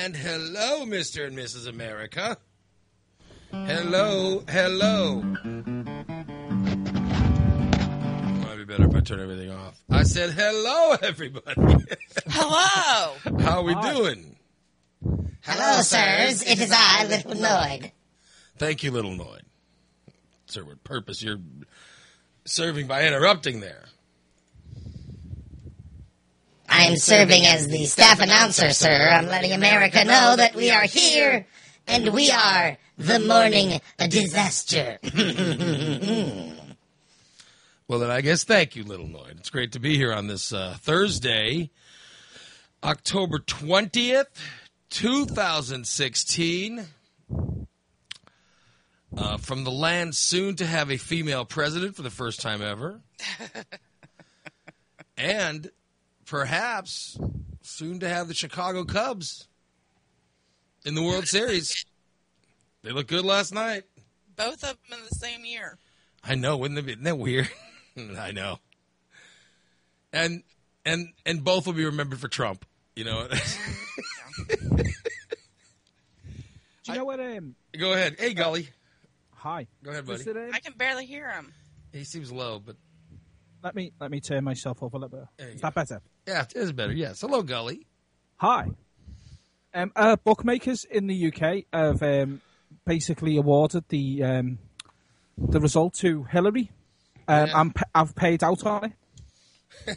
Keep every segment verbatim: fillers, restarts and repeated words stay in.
And hello, Mister and Missus America. Hello, hello. Might be better if I turn everything off. I said hello, everybody. Hello. How are we Hi. doing? Hello, sirs. It is I, Little Noid. Thank you, Little Noid. Sir, what purpose you're serving by interrupting there? I am serving as the staff announcer, sir. I'm letting America know that we are here, and we are the morning disaster. Well, then I guess thank you, Little Noid. It's great to be here on this uh, Thursday, October twentieth, twenty sixteen. Uh, from the land soon to have a female president for the first time ever. And perhaps soon to have the Chicago Cubs in the World Series. They looked good last night. Both of them in the same year. I know, wouldn't it be, isn't that weird? I know. And and and both will be remembered for Trump, you know. Do you know what? Um, Go ahead. Hey, Gully. hi. Go ahead, buddy. Is it, um, I can barely hear him. He seems low, but let me let me turn myself up a little bit. There you Is go. that better? yeah, it is better. Yes. Hello, Gully. Hi. Um, uh, bookmakers in the U K have um, basically awarded the um, the result to Hillary. Um, Yeah. I'm, pa- I've paid out on it.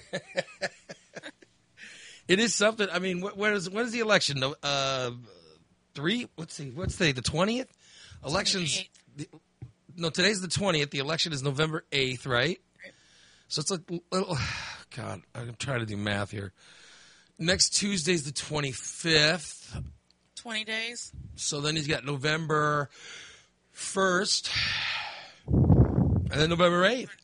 It is something. I mean, wh- when is when is the election? No, Uh, three. What's the what's the the twentieth? Elections. The, no, today's the twentieth. The election is November eighth, right? So it's like little. God, I'm trying to do math here. Next Tuesday's the twenty-fifth. twenty days. So then he's got November first, and then November eighth.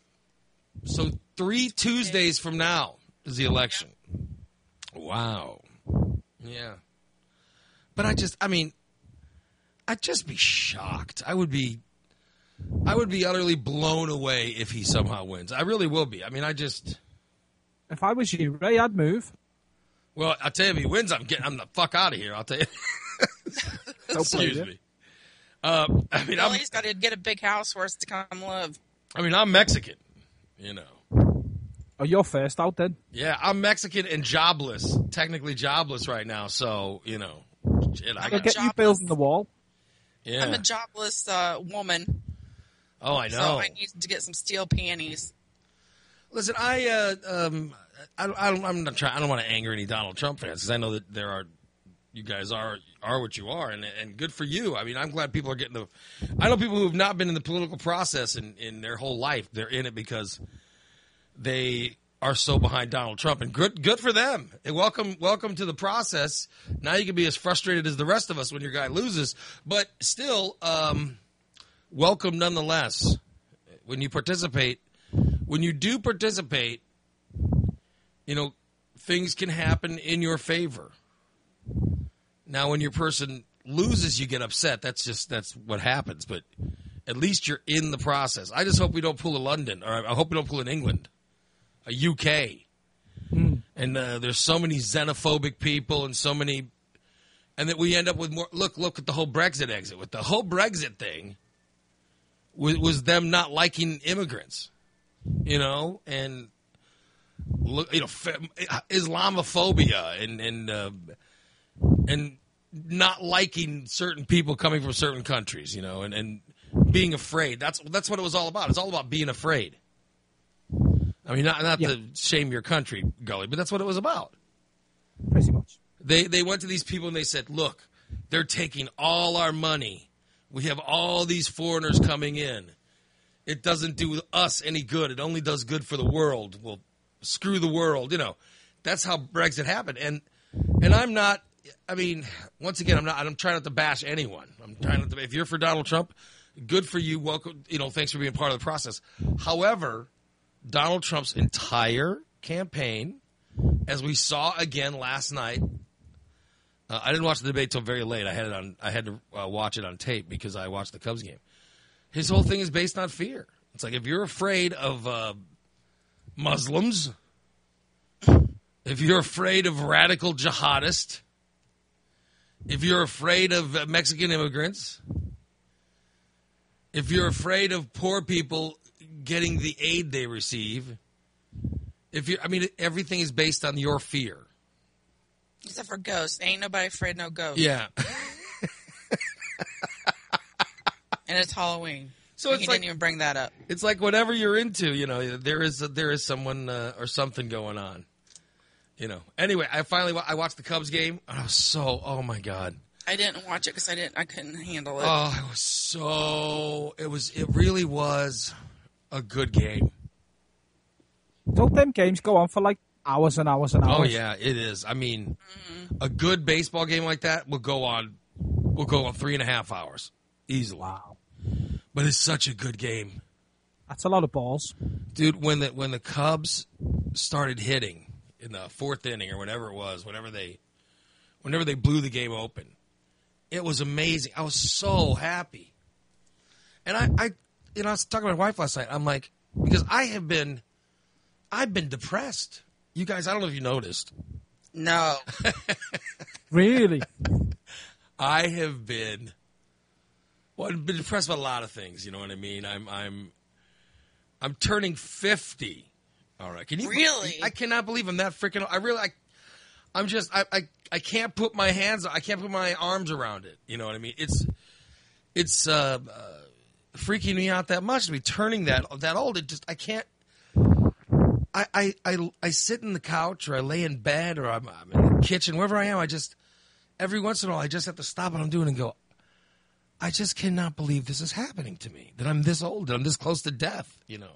So three Tuesdays from now is the election. Wow. Yeah. But I just, I mean, I'd just be shocked. I would be, I would be utterly blown away if he somehow wins. I really will be. I mean, I just, If I was you, Ray, I'd move. well, I'll tell you if he wins, I'm getting, I'm the fuck out of here. I'll tell you. Don't blame Excuse you. me. Uh, I mean, Well, I'm, he's got to get a big house for us to come live. I mean, I'm Mexican, you know. Oh, you're first out then. Yeah, I'm Mexican and jobless, technically jobless right now. So you know, shit, I I'm Go a got, get you jobless- building the wall. yeah. I'm a jobless uh, woman, Oh, I know. so I need to get some steel panties. Listen, I, uh, um, I, I don't, I'm not trying. I don't want to anger any Donald Trump fans because I know that there are, you guys are are what you are, and and good for you. I mean, I'm glad people are getting the. I know people who have not been in the political process in, in their whole life. They're in it because they are so behind Donald Trump, and good good for them. And welcome welcome to the process. Now you can be as frustrated as the rest of us when your guy loses, but still, um, welcome nonetheless. When you participate. When you do participate, you know, things can happen in your favor. Now, when your person loses, you get upset. That's just, that's what happens. But at least you're in the process. I just hope we don't pull a London, or I hope we don't pull an England, a U K. Mm. And uh, there's so many xenophobic people and so many, and that we end up with more, look, look at the whole Brexit exit. With the whole Brexit thing was, was them not liking immigrants. You know, and look, you know, Islamophobia and and uh, and not liking certain people coming from certain countries. You know, and, and being afraid. That's that's what it was all about. It's all about being afraid. I mean, not not Yeah. to shame your country, Gully, but that's what it was about. Pretty much. They they went to these people and they said, "Look, they're taking all our money. We have all these foreigners coming in. It doesn't do us any good. It only does good for the world. Well, screw the world." You know, that's how Brexit happened. And and I'm not. I mean, once again, I'm not. I'm trying not to bash anyone. I'm trying not to. If you're for Donald Trump, good for you. Welcome. You know, thanks for being part of the process. However, Donald Trump's entire campaign, as we saw again last night. Uh, I didn't watch the debate till very late. I had it on. I had to uh, watch it on tape because I watched the Cubs game. His whole thing is based on fear. It's like if you're afraid of uh, if you're afraid of uh, Mexican immigrants, if you're afraid of poor people getting the aid they receive, if you, I mean, everything is based on your fear. Except for ghosts. Ain't nobody afraid no ghosts. Yeah. And it's Halloween. So So it's he like- didn't even bring that up. It's like whatever you're into, you know, there is there is someone uh, or something going on, you know. Anyway, I finally wa- I watched the Cubs game. And I was so oh my god. I didn't watch it because I didn't. I couldn't handle it. Oh, it was so it was it really was a good game. Don't them games go on for like hours and hours and hours? Oh yeah, it is. I mean, a good baseball game like that will go on will go on three and a half hours easily. Wow. But it's such a good game. That's a lot of balls. Dude, when the when the Cubs started hitting in the fourth inning or whatever it was, whenever they whenever they blew the game open, it was amazing. I was so happy. And I, I you know, I was talking to my wife last night. I'm like, because I have been I've been depressed. You guys, I don't know if you noticed. No. Really? I have been well, I've been depressed about a lot of things, you know what I mean? I'm I'm I'm turning fifty. All right. Can you Really? I cannot believe I'm that freaking I really I I'm just I, I I can't put my hands I can't put my arms around it. You know what I mean? It's it's uh, uh freaking me out that much to be turning that that old. It just I can't I, I, I, I sit in the couch or I lay in bed or I'm, I'm in the kitchen, wherever I am, I just every once in a while I just have to stop what I'm doing and go, I just cannot believe this is happening to me, that I'm this old, that I'm this close to death, you know.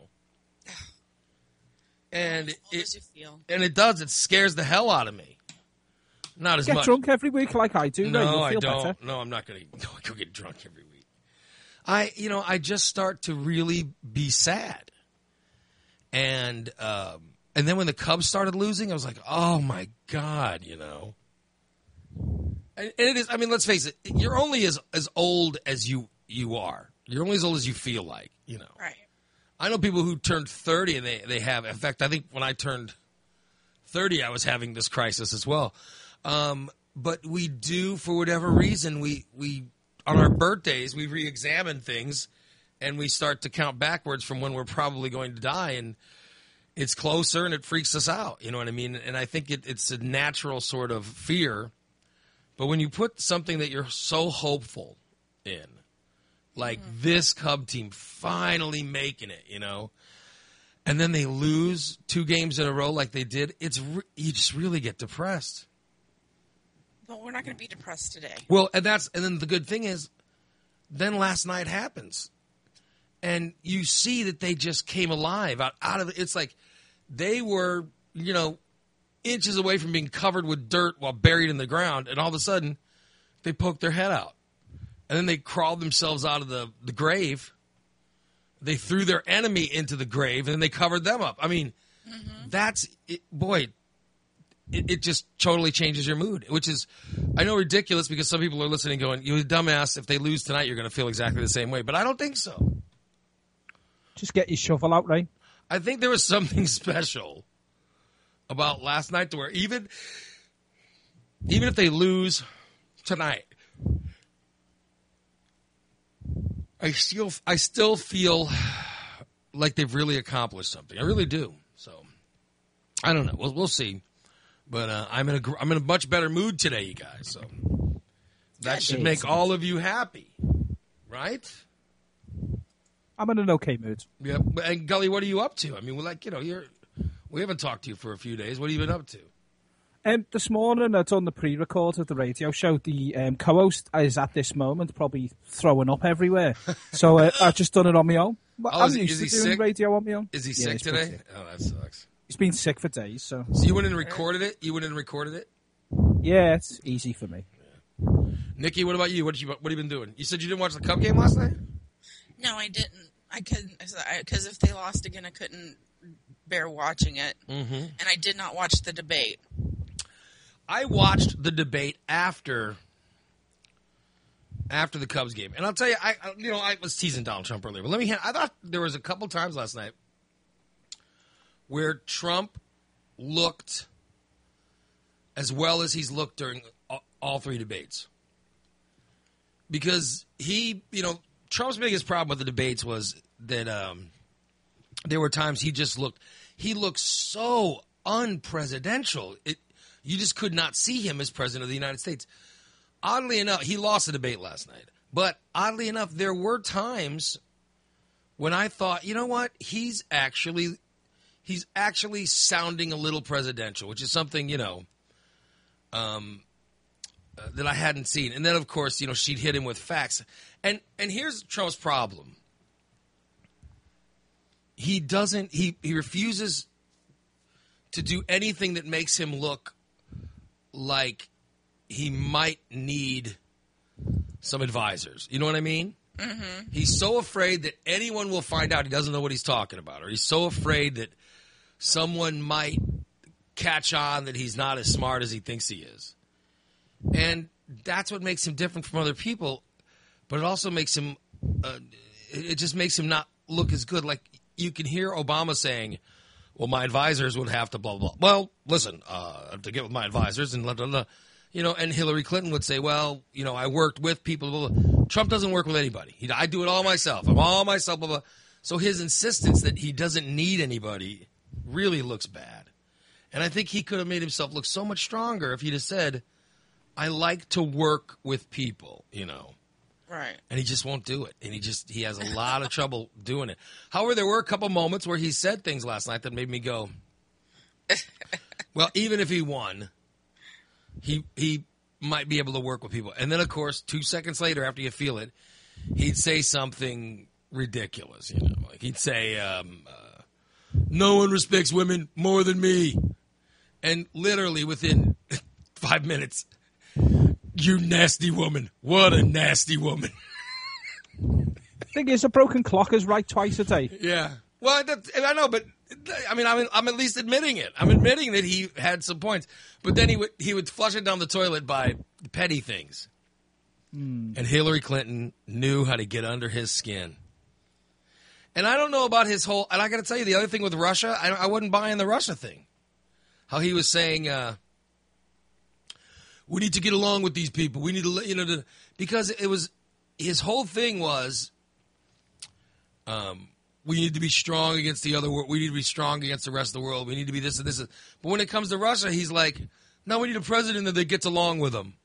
And As old it, as you feel. and it does, it scares the hell out of me. Not as Get much. drunk every week like I do. No, Ray, you'll I feel don't. better. No, I'm not going to go get drunk every week. I, you know, I just start to really be sad. And um, and then when the Cubs started losing, I was like, oh my God, you know. And, and it is. I mean, let's face it. You're only as as old as you you are. You're only as old as you feel like, you know. Right. I know people who turned thirty and they they have. In fact, I think when I turned thirty, I was having this crisis as well. Um, but we do, for whatever reason, we we on our birthdays we re-examine things, and we start to count backwards from when we're probably going to die, and it's closer, and it freaks us out. You know what I mean? And I think it, it's a natural sort of fear. But when you put something that you're so hopeful in, like mm-hmm. this Cub team finally making it, you know, and then they lose two games in a row like they did, it's re- you just really get depressed. But we're not going to be depressed today. Well, and that's and then the good thing is, then last night happens, and you see that they just came alive out out of it. It's like they were, you know, inches away from being covered with dirt while buried in the ground, and all of a sudden, they poked their head out, and then they crawled themselves out of the, the grave. They threw their enemy into the grave, and then they covered them up. I mean, mm-hmm. that's it, boy. It, it just totally changes your mood, which is, I know, ridiculous because some people are listening going, you're a dumbass. If they lose tonight, you're going to feel exactly the same way. But I don't think so. Just get your shovel out, Ray. I think there was something special about last night to where even, even if they lose tonight, I still, I still feel like they've really accomplished something. I really do. So, I don't know. We'll, we'll see. But uh, I'm in a I'm in a much better mood today, you guys. So that should make all of you happy, right? I'm in an okay mood. Yeah. And Gully, what are you up to? I mean, we're like, you know, you're we haven't talked to you for a few days. What have you been up to? Um, this morning, I done the pre-record of the radio show. The um, co-host is at this moment probably throwing up everywhere, so uh, I've just done it on my own. Oh, I'm is he, used is to he doing sick? radio on my own. Is he Yeah, sick he's pretty today? sick. Oh, that sucks. He's been sick for days, so. So you went in and recorded it? You went in and recorded it? Yeah, it's easy for me. Nikki, what about you? What did you what have you been doing? You said you didn't watch the Cub game last night? No, I didn't. I couldn't because if they lost again, I couldn't bear watching it, Mm-hmm. and I did not watch the debate. I watched the debate after after the Cubs game, and I'll tell you, I I- you know I was teasing Donald Trump earlier, but let me. I thought there was a couple times last night where Trump looked as well as he's looked during all, all three debates. because he, you know, Trump's biggest problem with the debates was that um, there were times he just looked, he looked so unpresidential. It, you just could not see him as president of the United States. Oddly enough, he lost the debate last night. But oddly enough, there were times when I thought, you know what, he's actually, he's actually sounding a little presidential, which is something, you know, um, uh, that I hadn't seen. And then, of course, you know, she'd hit him with facts. And and here's Trump's problem. He doesn't, he, he refuses to do anything that makes him look like he might need some advisors. You know what I mean? Mm-hmm. He's so afraid that anyone will find out he doesn't know what he's talking about, or he's so afraid that someone might catch on that he's not as smart as he thinks he is. And that's what makes him different from other people, but it also makes him, uh, it just makes him not look as good. Like, you can hear Obama saying, well, my advisors would have to blah, blah, blah. Well, listen, uh, to get with my advisors and blah, blah, blah. You know, and Hillary Clinton would say, well, you know, I worked with people. Blah, blah. Trump doesn't work with anybody. He, I do it all myself. I'm all myself, blah, blah. So his insistence that he doesn't need anybody really looks bad. And I think he could have made himself look so much stronger if he'd have said, I like to work with people, you know. Right. And he just won't do it. And he just, he has a lot of trouble doing it. However, there were a couple moments where he said things last night that made me go, well, even if he won, he he might be able to work with people. And then, of course, two seconds later, after you feel it, he'd say something ridiculous, you know. Like he'd say, um, uh, no one respects women more than me. And literally within five minutes, you nasty woman. What a nasty woman. Thing is, a broken clock is right twice a day. Yeah. Well, that, I know, but I mean, I'm, I'm at least admitting it. I'm admitting that he had some points. But then he would he would flush it down the toilet by petty things. Mm. And Hillary Clinton knew how to get under his skin. And I don't know about his whole. And I got to tell you, the other thing with Russia, I, I wasn't buying the Russia thing. How he was saying, uh, we need to get along with these people. We need to, you know, to, because it was his whole thing was, um, we need to be strong against the other world. We need to be strong against the rest of the world. We need to be this and this. But when it comes to Russia, he's like, no, we need a president that gets along with them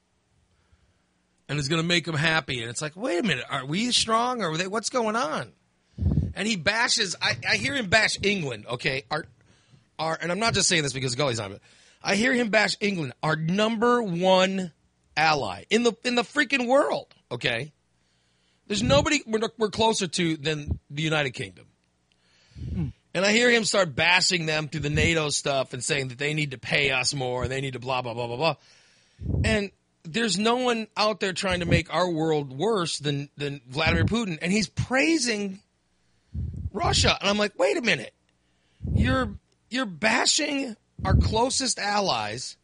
and is going to make them happy. And it's like, wait a minute, are we strong or are they, what's going on? And he bashes. I, I hear him bash England. Okay, our, our, and I'm not just saying this because Gully's on it. I hear him bash England, our number one ally in the in the freaking world. Okay, there's nobody we're, we're closer to than the United Kingdom. Hmm. And I hear him start bashing them through the NATO stuff and saying that they need to pay us more, they need to blah blah blah blah blah. And there's no one out there trying to make our world worse than than Vladimir Putin, and he's praising Russia. And I'm like, wait a minute, you're you're bashing our closest allies,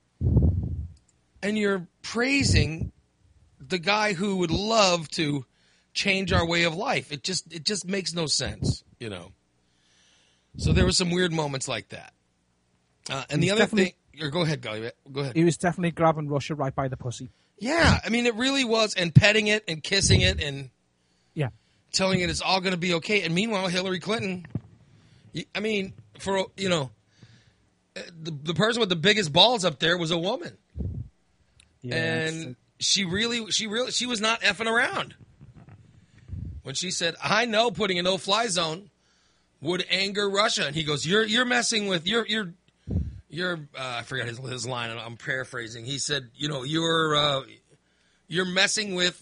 and you're praising the guy who would love to change our way of life. It just it just makes no sense, you know. So there were some weird moments like that. Uh, and the other thing, or go ahead, go, go ahead. He was definitely grabbing Russia right by the pussy. Yeah, I mean, it really was, and petting it and kissing it and yeah, telling it it's all going to be okay. And meanwhile, Hillary Clinton, I mean, for you know. The, the person with the biggest balls up there was a woman, yeah, and she really, she really, she was not effing around when she said, "I know putting a no-fly zone would anger Russia," and he goes, "You're, you're messing with, you're, you're, you're." Uh, I forgot his his line. I'm paraphrasing. He said, "You know, you're, uh, you're messing with,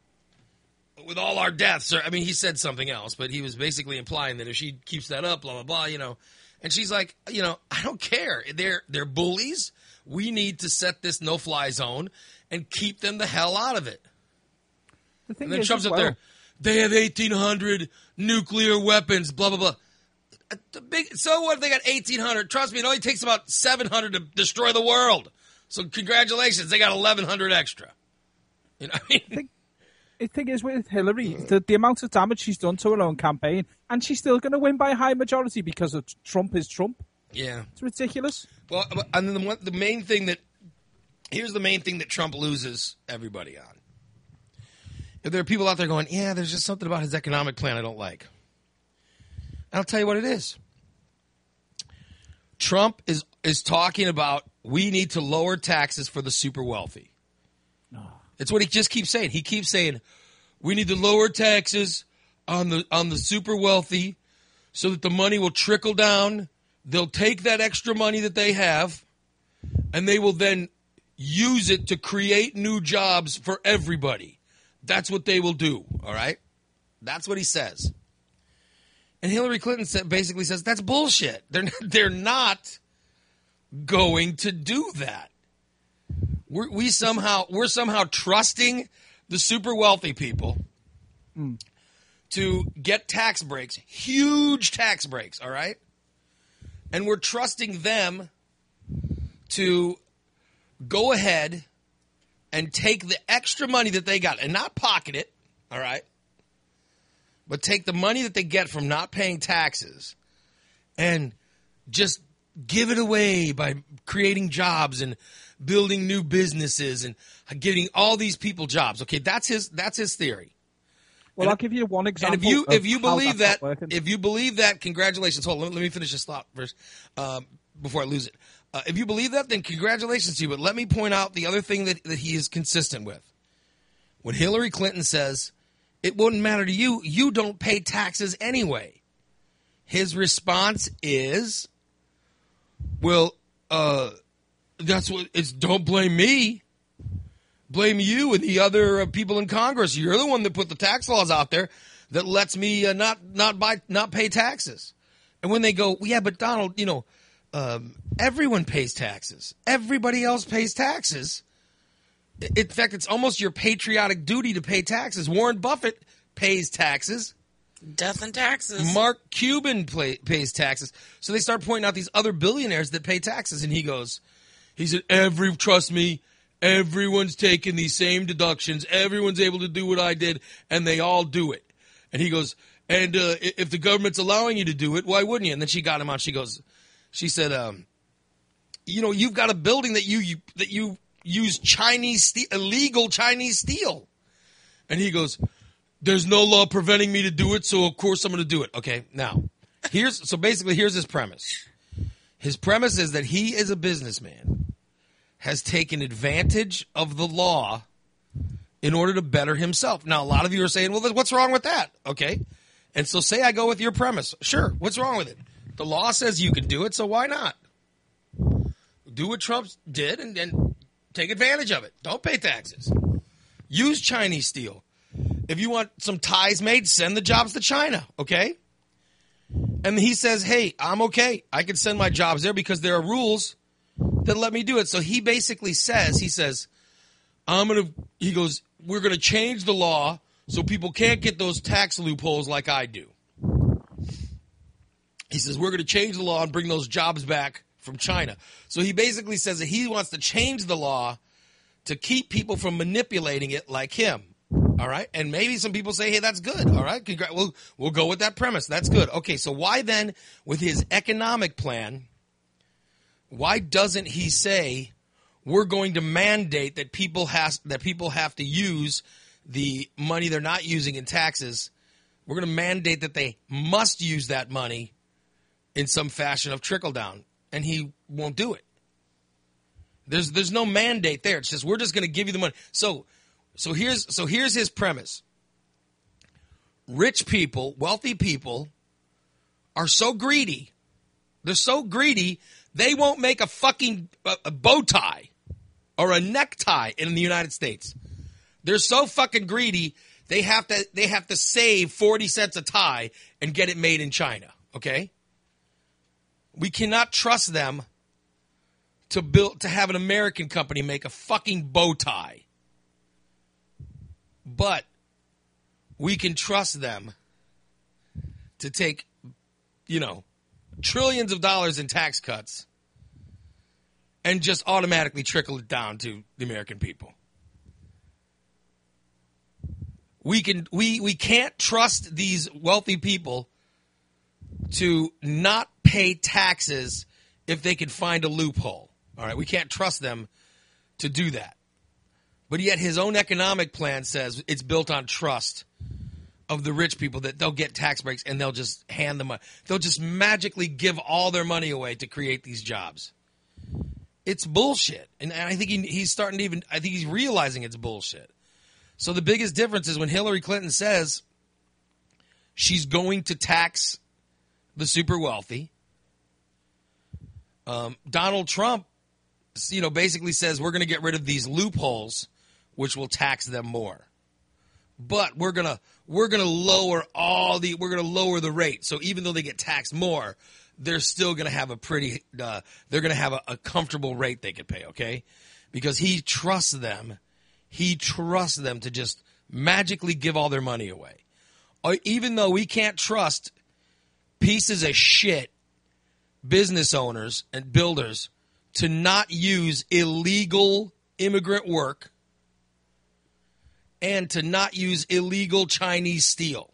with all our deaths." Or I mean, he said something else, but he was basically implying that if she keeps that up, blah blah blah, you know. And she's like, you know, I don't care. They're they're bullies. We need to set this no-fly zone and keep them the hell out of it. The thing and then is, Trump's up well, there. They have eighteen hundred nuclear weapons, blah, blah, blah. The big, so what if they got eighteen hundred? Trust me, it only takes about seven hundred to destroy the world. So congratulations, they got eleven hundred extra. You know what I mean? I think, the thing is with Hillary, the, the amount of damage she's done to her own campaign, and she's still going to win by a high majority because of Trump is Trump. Yeah. It's ridiculous. Well, and then the, one, the main thing that, here's the main thing that Trump loses everybody on. there are people out there going, yeah, there's just something about his economic plan I don't like. And I'll tell you what it is. Trump is is talking about we need to lower taxes for the super wealthy. It's what he just keeps saying. He keeps saying we need to lower taxes on the on the super wealthy so that the money will trickle down. They'll take that extra money that they have and they will then use it to create new jobs for everybody. That's what they will do, all right? That's what he says. And Hillary Clinton said, basically says that's bullshit. They're not, they're not going to do that. We're, we somehow we're somehow trusting the super wealthy people mm. to get tax breaks, huge tax breaks, all right? And we're trusting them to go ahead and take the extra money that they got and not pocket it, all right? But take the money that they get from not paying taxes and just give it away by creating jobs and building new businesses and getting all these people jobs. Okay, that's his that's his theory. Well, and, I'll give you one example. And if you of if you how believe that's that, not working. if you believe that, congratulations. Hold on, let, let me finish this thought first um, before I lose it. Uh, if you believe that, then congratulations to you. But let me point out the other thing that, that he is consistent with. When Hillary Clinton says, it wouldn't matter to you, you don't pay taxes anyway. His response is, well, uh, that's what it's, don't blame me. Blame you and the other uh, people in Congress. You're the one that put the tax laws out there that lets me uh, not not buy not pay taxes. And when they go, well, yeah, but Donald, you know, um, everyone pays taxes. Everybody else pays taxes. In fact, it's almost your patriotic duty to pay taxes. Warren Buffett pays taxes. Death and taxes. Mark Cuban play, pays taxes. So they start pointing out these other billionaires that pay taxes. And he goes, he said, every, trust me, everyone's taking these same deductions. Everyone's able to do what I did, and they all do it. And he goes, and uh, if the government's allowing you to do it, why wouldn't you? And then she got him out. She goes, she said, um, you know, you've got a building that you, you that you use Chinese steel, illegal Chinese steel. And he goes, there's no law preventing me to do it, so of course I'm going to do it. Okay, now, here's so basically here's his premise. His premise is that he is a businessman, has taken advantage of the law in order to better himself. Now, a lot of you are saying, well, what's wrong with that? Okay, and so say I go with your premise. Sure, what's wrong with it? The law says you can do it, so why not? Do what Trump did and, and take advantage of it. Don't pay taxes. Use Chinese steel. If you want some ties made, send the jobs to China, okay? And he says, hey, I'm okay. I can send my jobs there because there are rules that let me do it. So he basically says, he says, I'm going to, he goes, we're going to change the law so people can't get those tax loopholes like I do. He says, we're going to change the law and bring those jobs back from China. So he basically says that he wants to change the law to keep people from manipulating it like him. All right. And maybe some people say, hey, that's good. All right. Congra- we'll, we'll go with that premise. That's good. Okay. So why then, with his economic plan, why doesn't he say we're going to mandate that people has that people have to use the money they're not using in taxes? We're going to mandate that they must use that money in some fashion of trickle down, and he won't do it. There's there's no mandate there. It's just we're just going to give you the money. So so here's so here's his premise. Rich people, wealthy people are so greedy. They're so greedy, they won't make a fucking a, a bow tie or a necktie in the United States. They're so fucking greedy, they have to they have to save forty cents a tie and get it made in China, okay? We cannot trust them to build to have an American company make a fucking bow tie. But we can trust them to take, you know, trillions of dollars in tax cuts and just automatically trickle it down to the American people. We can we we can't trust these wealthy people to not pay taxes if they can find a loophole. All right, we can't trust them to do that. But yet his own economic plan says it's built on trust of the rich people, that they'll get tax breaks and they'll just hand them money. They'll just magically give all their money away to create these jobs. It's bullshit. And, and I think he, he's starting to even, I think he's realizing it's bullshit. So the biggest difference is when Hillary Clinton says she's going to tax the super wealthy, um, Donald Trump, you know, basically says we're going to get rid of these loopholes, which will tax them more. But we're gonna we're gonna lower all the we're gonna lower the rate. So even though they get taxed more, they're still gonna have a pretty uh, they're gonna have a, a comfortable rate they can pay. Okay, because he trusts them, he trusts them to just magically give all their money away. Or even though we can't trust pieces of shit business owners and builders to not use illegal immigrant work and to not use illegal Chinese steel.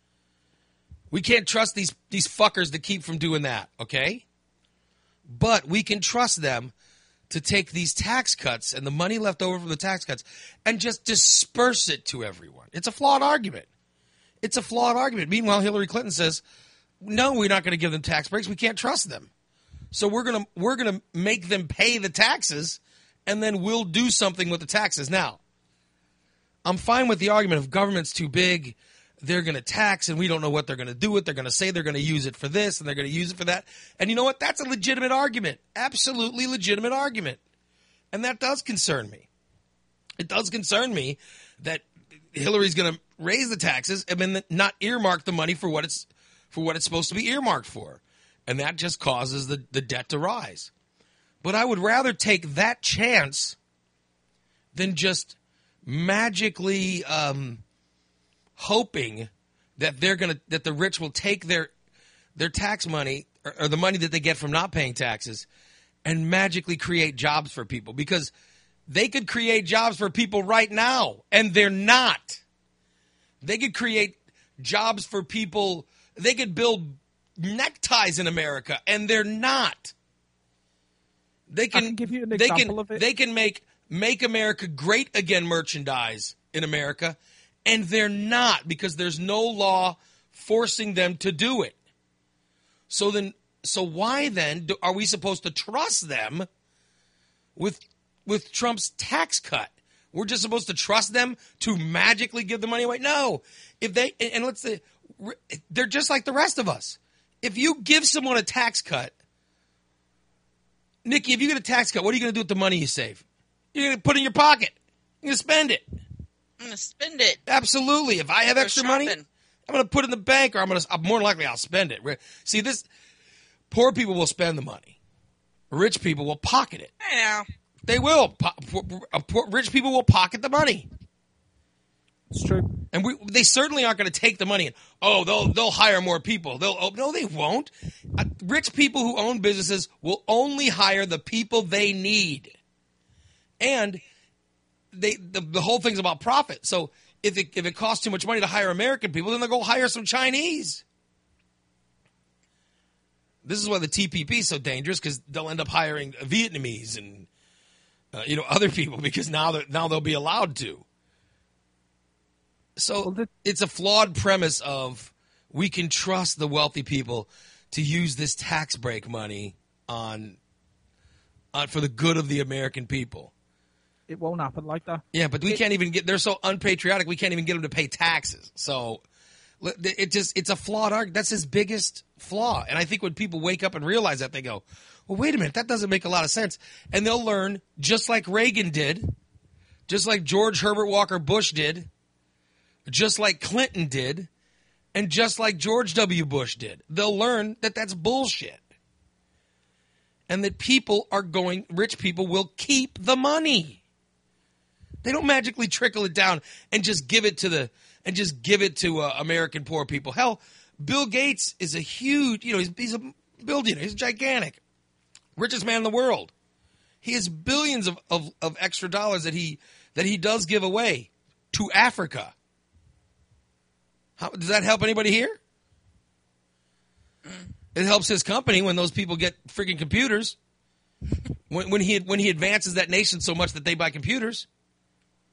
We can't trust these, these fuckers to keep from doing that, okay? But we can trust them to take these tax cuts and the money left over from the tax cuts and just disperse it to everyone. It's a flawed argument. It's a flawed argument. Meanwhile, Hillary Clinton says, no, we're not going to give them tax breaks. We can't trust them. So we're going to we're going to make them pay the taxes, and then we'll do something with the taxes. Now, I'm fine with the argument if government's too big, they're going to tax, and we don't know what they're going to do with it. They're going to say they're going to use it for this, and they're going to use it for that. And you know what? That's a legitimate argument. Absolutely legitimate argument. And that does concern me. It does concern me that Hillary's going to raise the taxes and then not earmark the money for what it's for what it's supposed to be earmarked for. And that just causes the, the debt to rise. But I would rather take that chance than just magically um, hoping that they're gonna that the rich will take their their tax money or, or the money that they get from not paying taxes and magically create jobs for people, because they could create jobs for people right now and they're not. They could create jobs for people. They could build neckties in America and they're not. They can, I can give you an they example can, of it. They can make Make America Great Again merchandise in America, and they're not, because there's no law forcing them to do it. So then, so why then do, are we supposed to trust them with with Trump's tax cut? We're just supposed to trust them to magically give the money away? No. If they and let's say they're just like the rest of us. If you give someone a tax cut, Nikki, if you get a tax cut, what are you going to do with the money you save? You're going to put it in your pocket. You're going to spend it. I'm going to spend it. Absolutely. If I have Go extra money, shopping. I'm going to put it in the bank, or I'm going to, more than likely, I'll spend it. See, this, poor people will spend the money. Rich people will pocket it. I know. They will. Po- poor, poor, rich people will pocket the money. It's true. And we, they certainly aren't going to take the money and, oh, they'll they'll hire more people. They'll oh, no, they won't. Uh, rich people who own businesses will only hire the people they need. And they the, the whole thing's about profit. So if it if it costs too much money to hire American people, then they'll go hire some Chinese. This is why the T P P is so dangerous, because they'll end up hiring Vietnamese and uh, you know other people, because now they now they'll be allowed to. So Well, the- it's a flawed premise of we can trust the wealthy people to use this tax break money on, on for the good of the American people. It won't happen like that. Yeah, but we It- can't even get. They're so unpatriotic. We can't even get them to pay taxes. So it just it's a flawed argument. That's his biggest flaw. And I think when people wake up and realize that, they go, "Well, wait a minute, that doesn't make a lot of sense." And they'll learn, just like Reagan did, just like George Herbert Walker Bush did, just like Clinton did, and just like George W. Bush did. They'll learn that that's bullshit. And that people are going, rich people will keep the money. They don't magically trickle it down and just give it to the, and just give it to uh, American poor people. Hell, Bill Gates is a huge, you know, he's, he's a billionaire. He's gigantic. Richest man in the world. He has billions of, of, of extra dollars that he, that he does give away to Africa. How, does that help anybody here? It helps his company when those people get freaking computers. When, when he when he advances that nation so much that they buy computers.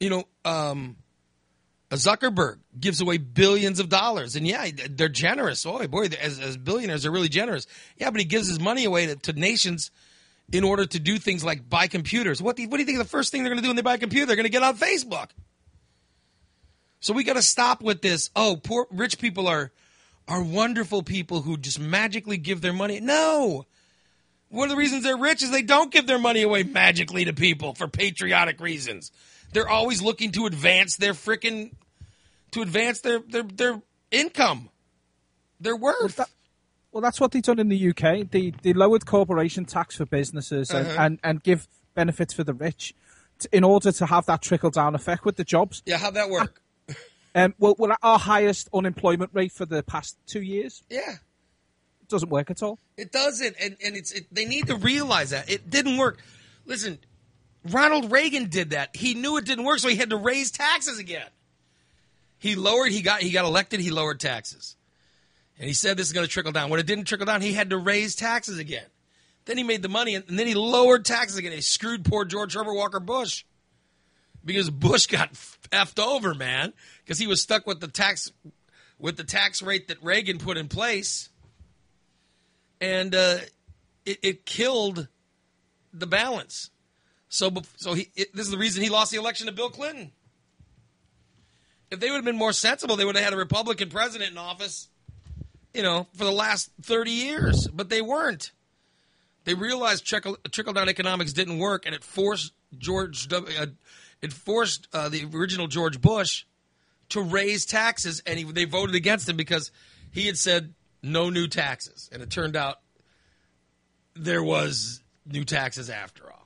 You know, um, Zuckerberg gives away billions of dollars, and yeah, they're generous. Oh boy, as, as billionaires, they're really generous. Yeah, but he gives his money away to, to nations in order to do things like buy computers. What do you, what do you think the first thing they're going to do when they buy a computer? They're going to get on Facebook. So we got to stop with this. Oh, poor rich people are are wonderful people who just magically give their money. No. One of the reasons they're rich is they don't give their money away magically to people for patriotic reasons. They're always looking to advance their frickin' to advance their, their, their income, their worth. Well, that, well, that's what they've done in the U K. They, they lowered corporation tax for businesses and, Uh-huh. and, and give benefits for the rich t- in order to have that trickle-down effect with the jobs. Yeah, how'd that work? Um, well, we're at our highest unemployment rate for the past two years. Yeah. It doesn't work at all. It doesn't, and, and it's it, they need to realize that. It didn't work. Listen, Ronald Reagan did that. He knew it didn't work, so he had to raise taxes again. He lowered, he got he got elected, he lowered taxes. And he said this is going to trickle down. When it didn't trickle down, he had to raise taxes again. Then he made the money, and, and then he lowered taxes again. He screwed poor George Herbert Walker Bush. Because Bush got effed over, man. Because he was stuck with the tax with the tax rate that Reagan put in place. And uh, it, it killed the balance. So, so he, it, this is the reason he lost the election to Bill Clinton. If they would have been more sensible, they would have had a Republican president in office, you know, for the last thirty years. But they weren't. They realized trickle, trickle-down economics didn't work, and it forced George W. Uh, it forced uh, the original George Bush to raise taxes, and he, they voted against him because he had said no new taxes. And it turned out there was new taxes after all.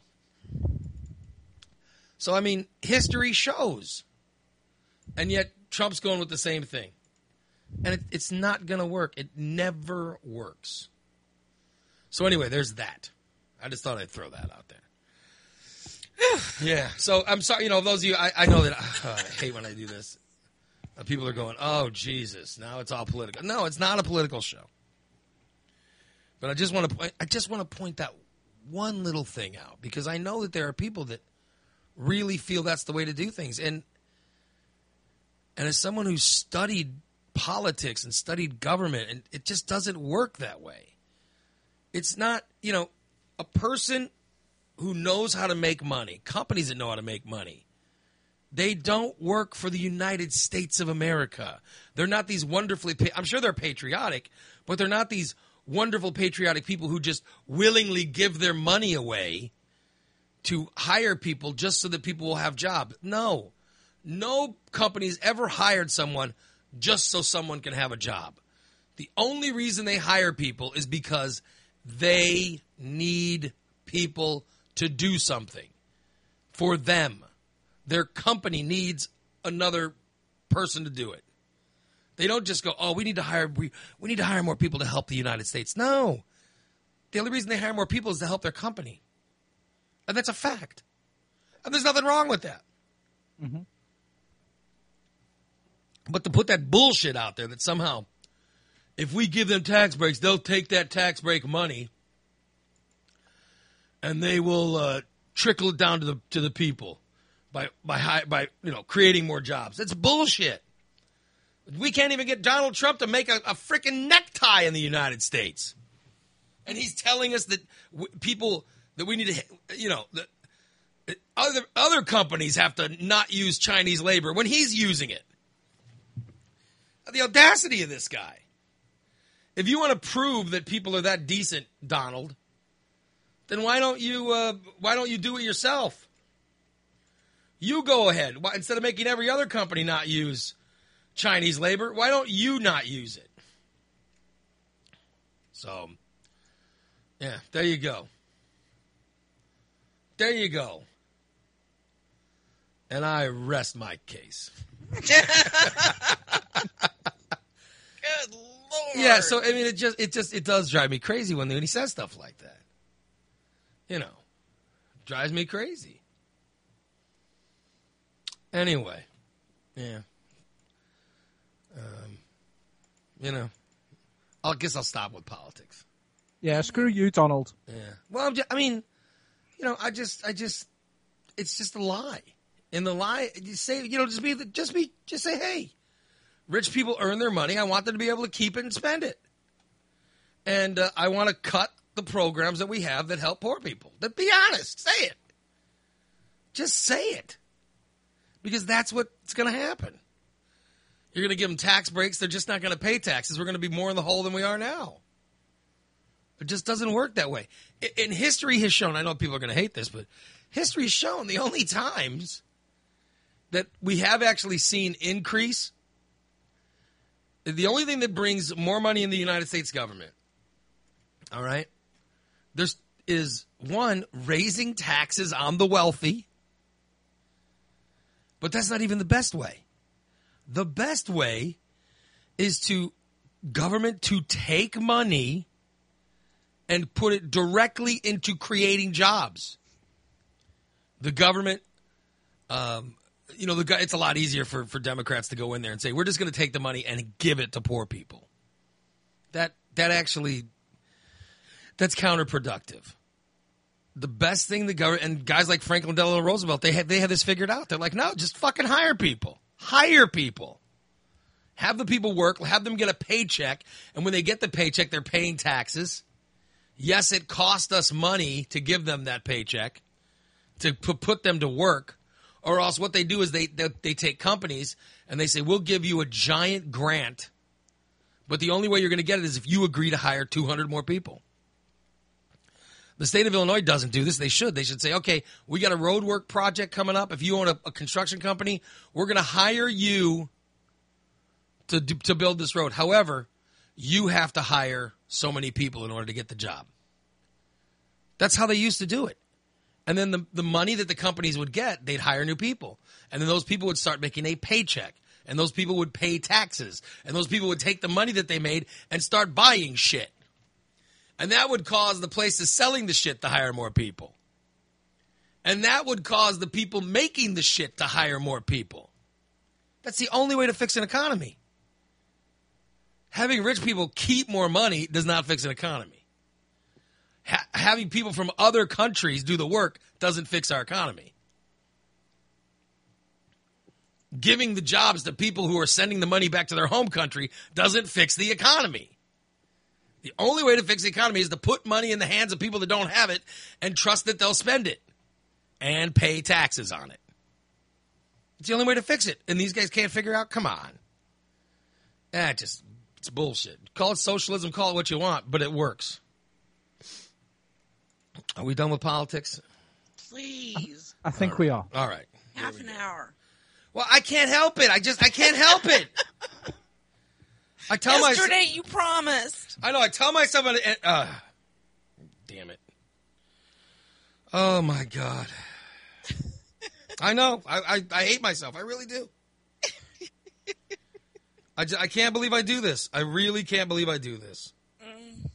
So, I mean, history shows. And yet Trump's going with the same thing. And it, it's not going to work. It never works. So anyway, there's that. I just thought I'd throw that out there. Yeah. So I'm sorry, you know, those of you, I, I know that uh, I hate when I do this. Uh, people are going, oh, Jesus, now it's all political. No, it's not a political show. But I just want to, I just want to point that one little thing out because I know that there are people that really feel that's the way to do things. And and as someone who studied politics and studied government, and it just doesn't work that way. It's not, you know, a person who knows how to make money, companies that know how to make money, they don't work for the United States of America. They're not these wonderfully, I'm sure they're patriotic, but they're not these wonderful patriotic people who just willingly give their money away to hire people just so that people will have jobs. No. No company's ever hired someone just so someone can have a job. The only reason they hire people is because they need people to do something for them. Their company needs another person to do it. They don't just go, oh, we need to hire we, we need to hire more people to help the United States. No. The only reason they hire more people is to help their company. And that's a fact. And there's nothing wrong with that. Mm-hmm. But to put that bullshit out there that somehow if we give them tax breaks, they'll take that tax break money and they will uh, trickle it down to the to the people by by high, by you know creating more jobs. That's bullshit. We can't even get Donald Trump to make a, a freaking necktie in the United States, and he's telling us that w- people that we need to, you know, that other other companies have to not use Chinese labor when he's using it. The audacity of this guy. If you want to prove that people are that decent, Donald, then why don't you uh, why don't you do it yourself? You go ahead. Why, instead of making every other company not use Chinese labor, why don't you not use it? So, yeah, there you go. There you go. And I rest my case. Good Lord. Yeah, so I mean, it just it just it does drive me crazy when when he says stuff like that. You know, drives me crazy. Anyway, yeah. Um, you know, I guess I'll stop with politics. Yeah, screw you, Donald. Yeah. Well, I'm just, I mean, you know, I just, I just, it's just a lie. In the lie, you say, you know, just be, the, just be, just say, hey, rich people earn their money. I want them to be able to keep it and spend it. And uh, I want to cut the programs that we have that help poor people. That be honest. Say it. Just say it. Because that's what's going to happen. You're going to give them tax breaks. They're just not going to pay taxes. We're going to be more in the hole than we are now. It just doesn't work that way. And history has shown, I know people are going to hate this, but history has shown the only times that we have actually seen increase, the only thing that brings more money in the United States government, all right, there's is one, raising taxes on the wealthy. But that's not even the best way. The best way is to government to take money and put it directly into creating jobs. The government, um, you know, the it's a lot easier for, for Democrats to go in there and say, we're just going to take the money and give it to poor people. That that actually, that's counterproductive. The best thing the government, and guys like Franklin Delano Roosevelt, they had, they had this figured out. They're like, no, just fucking hire people. Hire people. Have the people work. Have them get a paycheck. And when they get the paycheck, they're paying taxes. Yes, it cost us money to give them that paycheck, to put them to work. Or else what they do is they, they, they take companies and they say, we'll give you a giant grant, but the only way you're going to get it is if you agree to hire two hundred more people. The state of Illinois doesn't do this. They should. They should say, okay, we got a road work project coming up. If you own a, a construction company, we're going to hire you to to build this road. However, you have to hire so many people in order to get the job. That's how they used to do it. And then the, the money that the companies would get, they'd hire new people. And then those people would start making a paycheck. And those people would pay taxes. And those people would take the money that they made and start buying shit. And that would cause the places selling the shit to hire more people. And that would cause the people making the shit to hire more people. That's the only way to fix an economy. Having rich people keep more money does not fix an economy. Ha- having people from other countries do the work doesn't fix our economy. Giving the jobs to people who are sending the money back to their home country doesn't fix the economy. The only way to fix the economy is to put money in the hands of people that don't have it and trust that they'll spend it and pay taxes on it. It's the only way to fix it. And these guys can't figure out, come on. That just, it's bullshit. Call it socialism, call it what you want, but it works. Are we done with politics? Please. I think right. we are. All right. Half an hour. Well, I can't help it. I just, I can't help it. I tell Yesterday myself, you promised. I know. I tell myself, uh, damn it. Oh my God. I know. I, I, I hate myself. I really do. I, just, I can't believe I do this. I really can't believe I do this. Mm.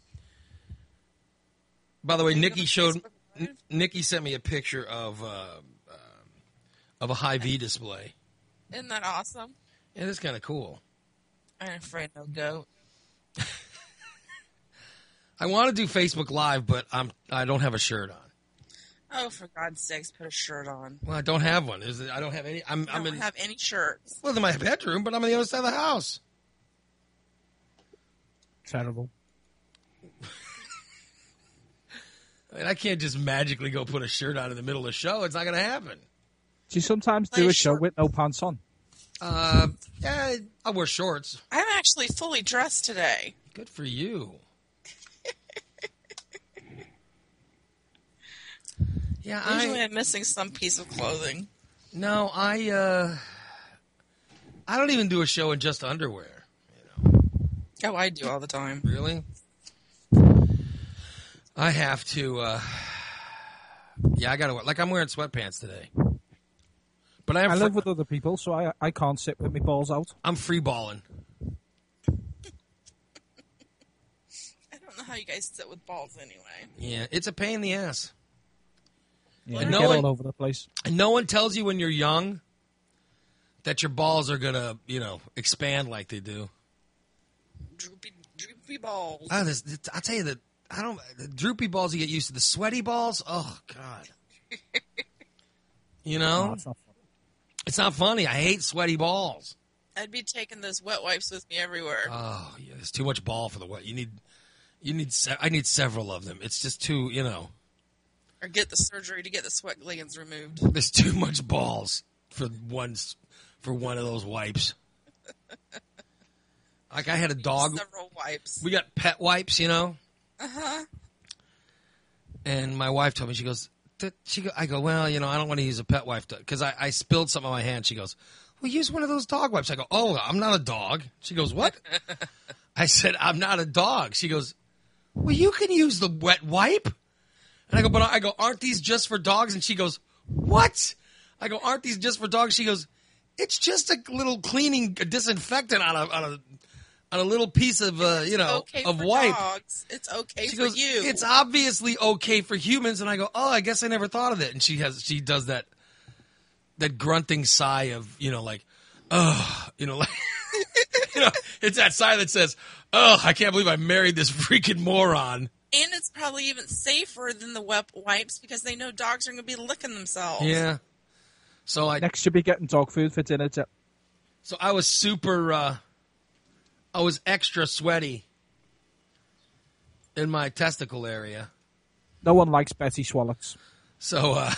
By the way, Nikki showed. N- Nikki sent me a picture of uh, uh, of a Hy-Vee display. Isn't that awesome? Yeah, that's kind of cool. I'm afraid no goat. I want to do Facebook Live, but I'm I don't have a shirt on. Oh, for God's sakes, put a shirt on. Well, I don't have one. Is it, I don't have any. I'm, You I'm don't in. have any shirts. Well, in my bedroom, but I'm on the other side of the house. Terrible. I mean, I can't just magically go put a shirt on in the middle of the show. It's not going to happen. Do you sometimes do a show with no pants on? Uh, yeah, I wear shorts. I'm actually fully dressed today. Good for you. Yeah, Usually I, I'm missing some piece of clothing. No, I uh, I don't even do a show in just underwear. You know. Oh, I do all the time. Really? I have to. Uh, yeah, I gotta like I'm wearing sweatpants today. But I, I fr- live with other people, so I I can't sit with my balls out. I'm free balling. I don't know how you guys sit with balls anyway. Yeah, it's a pain in the ass. Yeah, And you no get one- all over the place. And no one tells you when you're young that your balls are gonna, you know, expand like they do. Droopy, droopy balls. I, this, I'll tell you that I don't. The droopy balls you get used to. The sweaty balls, oh God. You No, know, it's not funny. It's not funny. I hate sweaty balls. I'd be taking those wet wipes with me everywhere. Oh, yeah, there's too much ball for the wet. You need, you need. Se- I need several of them. It's just too, you know. Or get the surgery to get the sweat glands removed. There's too much balls for one, for one of those wipes. Like I had a dog. Several wipes. We got pet wipes, you know. Uh huh. And my wife told me, she goes, she go, I go, well, you know, I don't want to use a pet wipe because I, I spilled something on my hand. She goes, well, use one of those dog wipes. I go, oh, I'm not a dog. She goes, what? I said, I'm not a dog. She goes, well, you can use the wet wipe. And I go, but I go, aren't these just for dogs? And she goes, what? I go, aren't these just for dogs? She goes, it's just a little cleaning a disinfectant on a on a on a little piece of uh, you know okay of for wipe. Dogs. It's okay She for goes, you. it's obviously okay for humans. And I go, oh, I guess I never thought of it. And she has she does that that grunting sigh of, you know, like, oh, you know, like, you know, it's that sigh that says, oh, I can't believe I married this freaking moron. And it's probably even safer than the wet wipes because they know dogs are going to be licking themselves. Yeah. So I Next, you'll be getting dog food for dinner. Too. so I was super. Uh, I was extra sweaty in my testicle area. No one likes Betty Swallets. So, uh,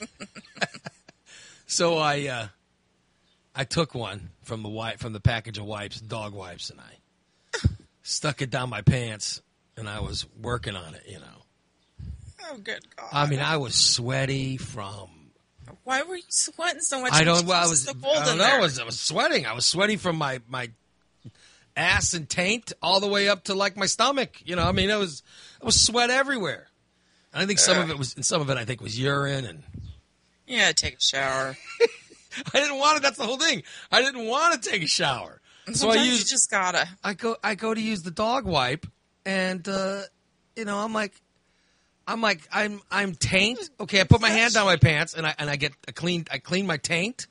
so I, uh, I took one from the wipe from the package of wipes, dog wipes, and I stuck it down my pants, and I was working on it. You know. Oh, good God. I mean, I was sweaty from. Why were you sweating so much? I don't. It Well, I was was. so cold I don't in know. there. I was, I was sweating. I was sweaty from my my ass and taint all the way up to like my stomach. You know. I mean, it was. It was sweat everywhere. And I think some of it was. And some of it, I think, was urine. And Yeah, take a shower. I didn't want it. That's the whole thing. I didn't want to take a shower. So Sometimes I you used. just gotta. I go. I go to use the dog wipe, and uh, you know, I'm like. I'm like I'm I'm taint. Okay, I put my hand down my pants and I and I get a clean I clean my taint.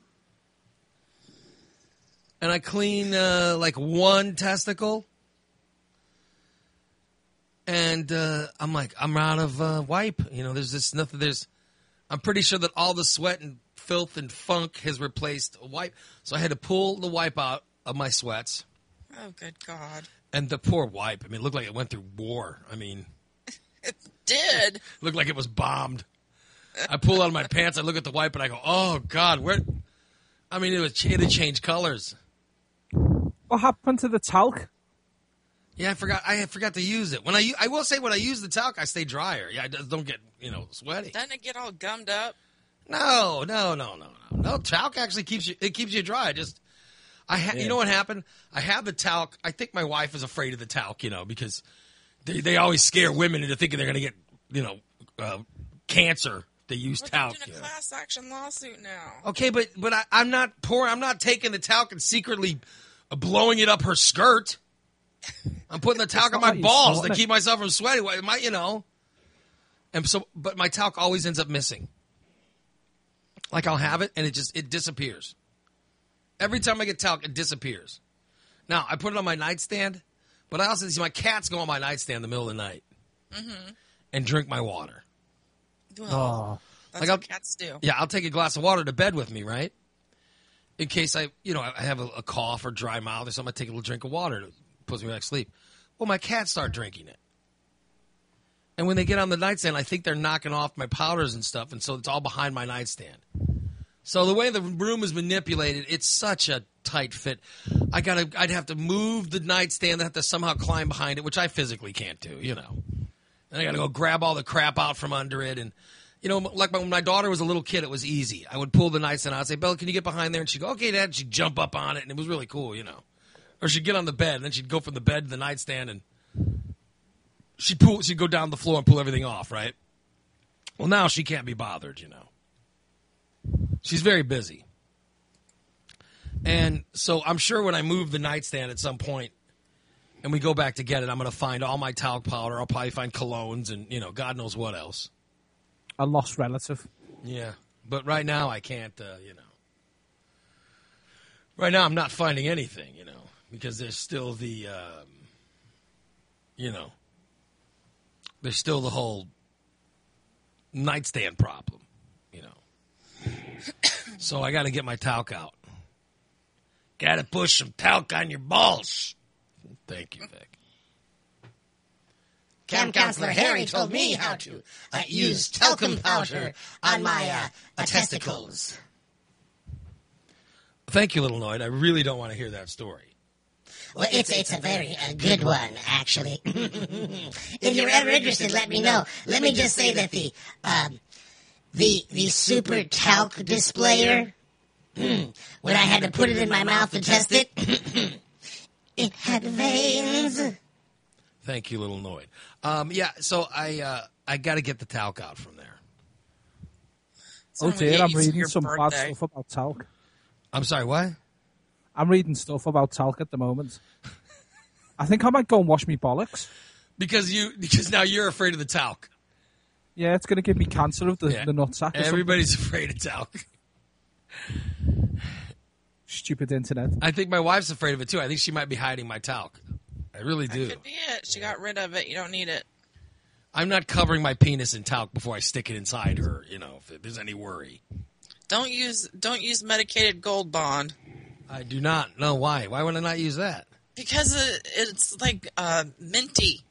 And I clean uh, like one testicle. And uh, I'm like I'm out of uh, wipe. You know, there's just nothing there's I'm pretty sure that all the sweat and filth and funk has replaced a wipe. So I had to pull the wipe out of my sweats. Oh, good God. And the poor wipe, I mean, it looked like it went through war. I mean, It did. looked like it was bombed. I pull out of my pants. I look at the wipe and I go, "Oh God, where?" I mean, it was it had changed colors. What happened to the talc? Yeah, I forgot. I forgot to use it. When I u- I will say when I use the talc, I stay drier. Yeah, I just don't get you know sweaty. Doesn't it get all gummed up? No, no, no, no, no. No, talc actually keeps you. It keeps you dry. I just. I ha- Yeah. You know what happened? I have the talc. I think my wife is afraid of the talc. You know because they they always scare women into thinking they're going to get you know uh, cancer. They use We're talc. doing a you know. class action lawsuit now. Okay, but but I, I'm not pouring. I'm not taking the talc and secretly blowing it up her skirt. I'm putting the talc on not my like you're balls to snorting it. keep myself from sweating. Why, my, you know, and so, but my talc always ends up missing. Like I'll have it and it just it disappears. Every time I get talc, it disappears. Now I put it on my nightstand, but I also see my cats go on my nightstand in the middle of the night and drink my water. Well, Oh, that's Like I'll- what cats do. Yeah, I'll take a glass of water to bed with me, right? In case I, you know, I have a, a cough or dry mouth or something, I take a little drink of water to puts me back to sleep. Well, my cats start drinking it. And when they get on the nightstand, I think they're knocking off my powders and stuff, and so it's all behind my nightstand. So the way the room is manipulated, it's such a tight fit. I gotta, I'd have to move the nightstand, I have to somehow climb behind it, which I physically can't do, you know. And I gotta go grab all the crap out from under it, and you know, like when my daughter was a little kid, it was easy. I would pull the nightstand out, I'd say, "Bella, can you get behind there?" And she'd go, "Okay, Dad." She'd jump up on it, and it was really cool, you know. Or she'd get on the bed, and then she'd go from the bed to the nightstand, and she'd pull, she'd go down the floor and pull everything off, right? Well, now she can't be bothered, you know. She's very busy. And so I'm sure when I move the nightstand at some point and we go back to get it, I'm going to find all my talc powder. I'll probably find colognes and, you know, God knows what else. a lost relative. Yeah. But right now I can't, uh, you know. Right now I'm not finding anything, you know, because there's still the, um, you know, there's still the whole nightstand problem, you know. So I got to get my talc out. Got to push some talc on your balls. Thank you, Vic. Camp Counselor Harry told me how to uh, use talcum powder on my uh, uh, testicles. Thank you, Little Noid. I really don't want to hear that story. Well, it's it's a very uh, good one, actually. If you're ever interested, let me know. Let me just say that the um, the the super talc displayer, when I had to put it in my mouth to test it, it had veins. Thank you, Little Noid. Um, yeah, so I uh, I got to get the talc out from there. So Oh I'm gonna dear, get I'm you for reading your some bad birthday. stuff about talc. I'm sorry, what? I'm reading stuff about talc at the moment. I think I might go and wash me bollocks. Because you because now you're afraid of the talc. Yeah, it's going to give me cancer of the, Yeah. the nutsack. or something. Everybody's afraid of talc. Stupid internet. I think my wife's afraid of it too. I think she might be hiding my talc. I really do. Could be it. She got rid of it. You don't need it. I'm not covering my penis in talc before I stick it inside her, you know, if there's any worry. Don't use don't use medicated Gold Bond I do not know why. Why would I not use that? because it, it's like uh, minty.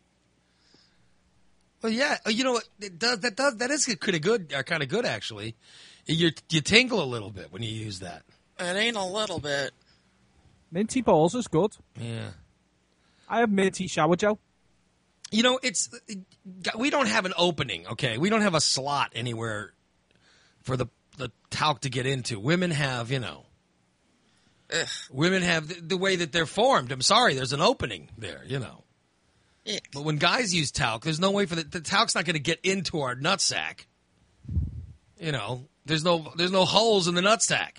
Well, yeah, you know what? It does that does that is kind of good, uh, kind of good actually. You you tingle a little bit when you use that. It ain't a little bit. Minty balls is good. Yeah. I have minty shower gel. You know, it's we don't have an opening, okay? We don't have a slot anywhere for the the talc to get into. Women have, you know. Ugh. Women have the, the way that they're formed. I'm sorry, there's an opening there, you know. Ick. But when guys use talc, there's no way for the, the talc's not going to get into our nutsack. You know, there's no there's no holes in the nutsack.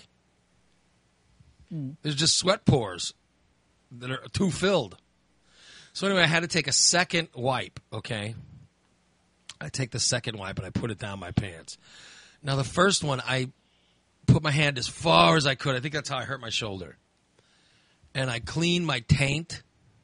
Mm. There's just sweat pores that are too filled. So anyway, I had to take a second wipe, okay? I take the second wipe and I put it down my pants. Now the first one, I put my hand as far as I could. I think that's how I hurt my shoulder. And I cleaned my taint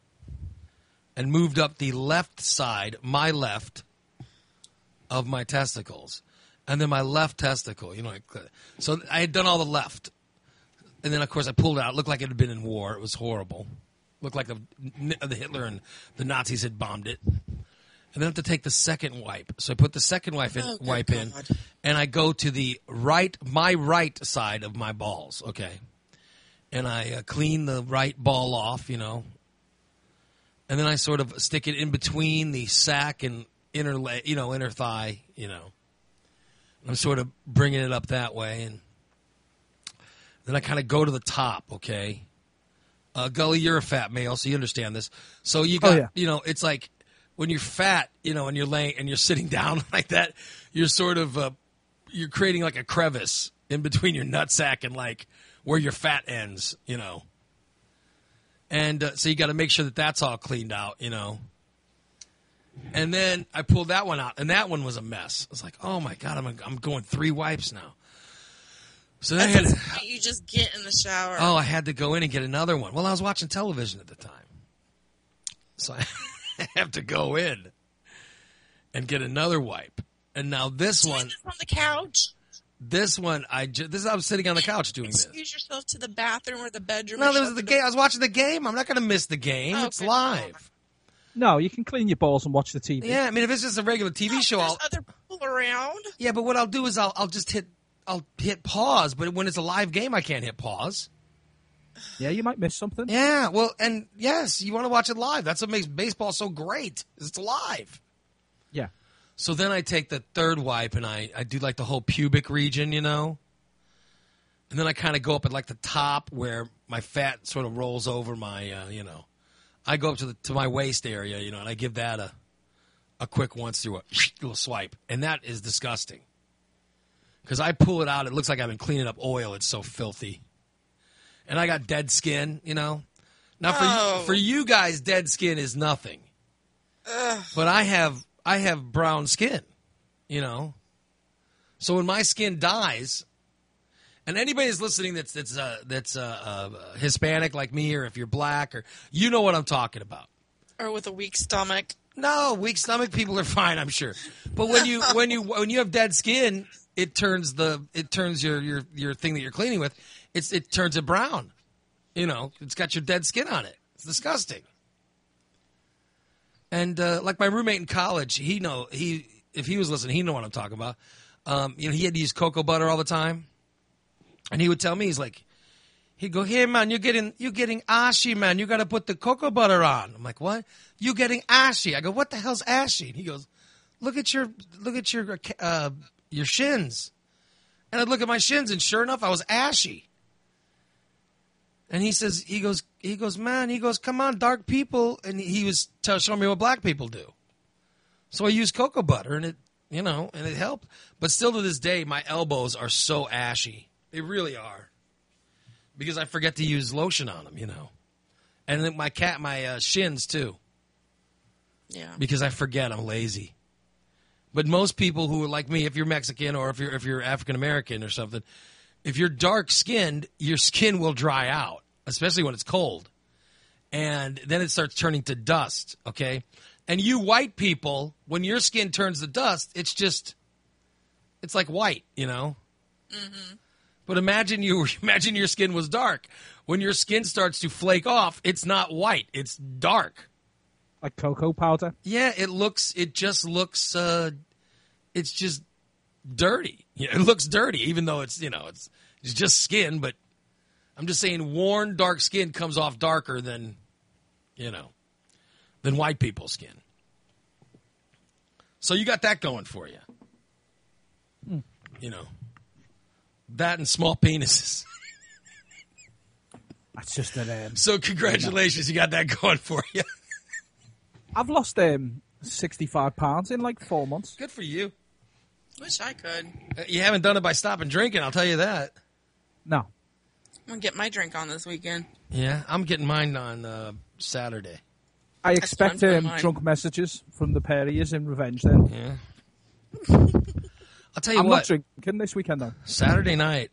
and moved up the left side, my left, of my testicles. And then my left testicle, you know. I, so I had done all the left. And then, of course, I pulled it out. It looked like it had been in war. It was horrible. Looked like the, the Hitler and the Nazis had bombed it. And then I have to take the second wipe. So I put the second wipe in, Oh, good wipe in, God. and I go to the right, my right side of my balls, okay? And I uh, clean the right ball off, you know. And then I sort of stick it in between the sack and inner leg, you know, inner thigh, you know. I'm sort of bringing it up that way, and then I kind of go to the top, okay? Uh, Gully, you're a fat male, so you understand this. So you got, Oh, yeah. you know, it's like when you're fat, you know, and you're laying and you're sitting down like that, you're sort of, uh, you're creating like a crevice in between your nutsack and like where your fat ends, you know. And uh, so you got to make sure that that's all cleaned out, you know. And then I pulled that one out, and that one was a mess. I was like, oh my God, I'm I'm going three wipes now. So then I At had, this point, you just get in the shower. oh, I had to go in and get another one. Well, I was watching television at the time. So I have to go in and get another wipe. And now this Doing one, this on the couch. this one, I just, this is, I was sitting on the couch doing this. Excuse yourself to the bathroom or the bedroom. No, and there was shut the the game. I was watching the game. I'm not going to miss the game. Oh, It's okay. live. No, you can clean your balls and watch the T V. Yeah, I mean, if it's just a regular T V door. show, There's I'll, other people around. yeah, but what I'll do is I'll, I'll just hit, I'll hit pause. But when it's a live game, I can't hit pause. Yeah, you might miss something. Yeah, well, and yes, you want to watch it live. That's what makes baseball so great. Is it's live. Yeah. So then I take the third wipe and I, I do like the whole pubic region, you know? And then I kind of go up at like the top where my fat sort of rolls over my, uh, you know. I go up to the to my waist area, you know, and I give that a a quick once through a little swipe. And that is disgusting. Because I pull it out, it looks like I've been cleaning up oil. It's so filthy. And I got dead skin, you know. Now for Oh. you, for you guys, dead skin is nothing. Ugh. But I have I have brown skin, you know. So when my skin dies, and anybody that's listening that's that's uh, that's uh, uh, Hispanic like me, or if you're black, or you know what I'm talking about. Or with a weak stomach. No, weak stomach people are fine, I'm sure. But when you when you when you have dead skin, it turns the it turns your your your thing that you're cleaning with, it's it turns it brown. You know, it's got your dead skin on it. It's disgusting. And uh, like my roommate in college, he know he if he was listening, he know what I'm talking about. Um, you know, he had to use cocoa butter all the time, and he would tell me, he's like, he'd go, "Here, man, you're getting you're getting ashy, man. You got to put the cocoa butter on." I'm like, "What? You getting ashy?" I go, "What the hell's ashy?" And he goes, "Look at your look at your uh, your shins." And I'd look at my shins, and sure enough, I was ashy. And he says, he goes, he goes, man, he goes, "Come on, dark people," and he was t- showing me what black people do. So I used cocoa butter, and it, you know, and it helped. But still, to this day, my elbows are so ashy. They really are. Because I forget to use lotion on them, you know. And then my cat, my uh, shins, too. Yeah. Because I forget, I'm lazy. But most people who are like me, if you're Mexican or if you're if you're African American or something, if you're dark skinned, your skin will dry out, especially when it's cold. And then it starts turning to dust, okay? And you white people, when your skin turns to dust, it's just, it's like white, you know? Mm-hmm. But imagine you imagine your skin was dark. When your skin starts to flake off, it's not white. It's dark. Like cocoa powder? Yeah, it looks, it just looks, uh, it's just dirty. Yeah, it looks dirty, even though it's, you know, it's, it's just skin. But I'm just saying worn dark skin comes off darker than, you know, than white people's skin. So you got that going for you. Mm. You know. That and small penises. That's just an. Um, so congratulations, you got that going for you. I've lost um, sixty-five pounds in like four months. Good for you. Wish I could. Uh, You haven't done it by stopping drinking, I'll tell you that. No. I'm gonna get my drink on this weekend. Yeah, I'm getting mine on uh, Saturday. I That's expect what I'm um, doing mine. drunk messages from the pair of yous in revenge then. Yeah. I'll tell you I'm what. not drinking this weekend though. Saturday night,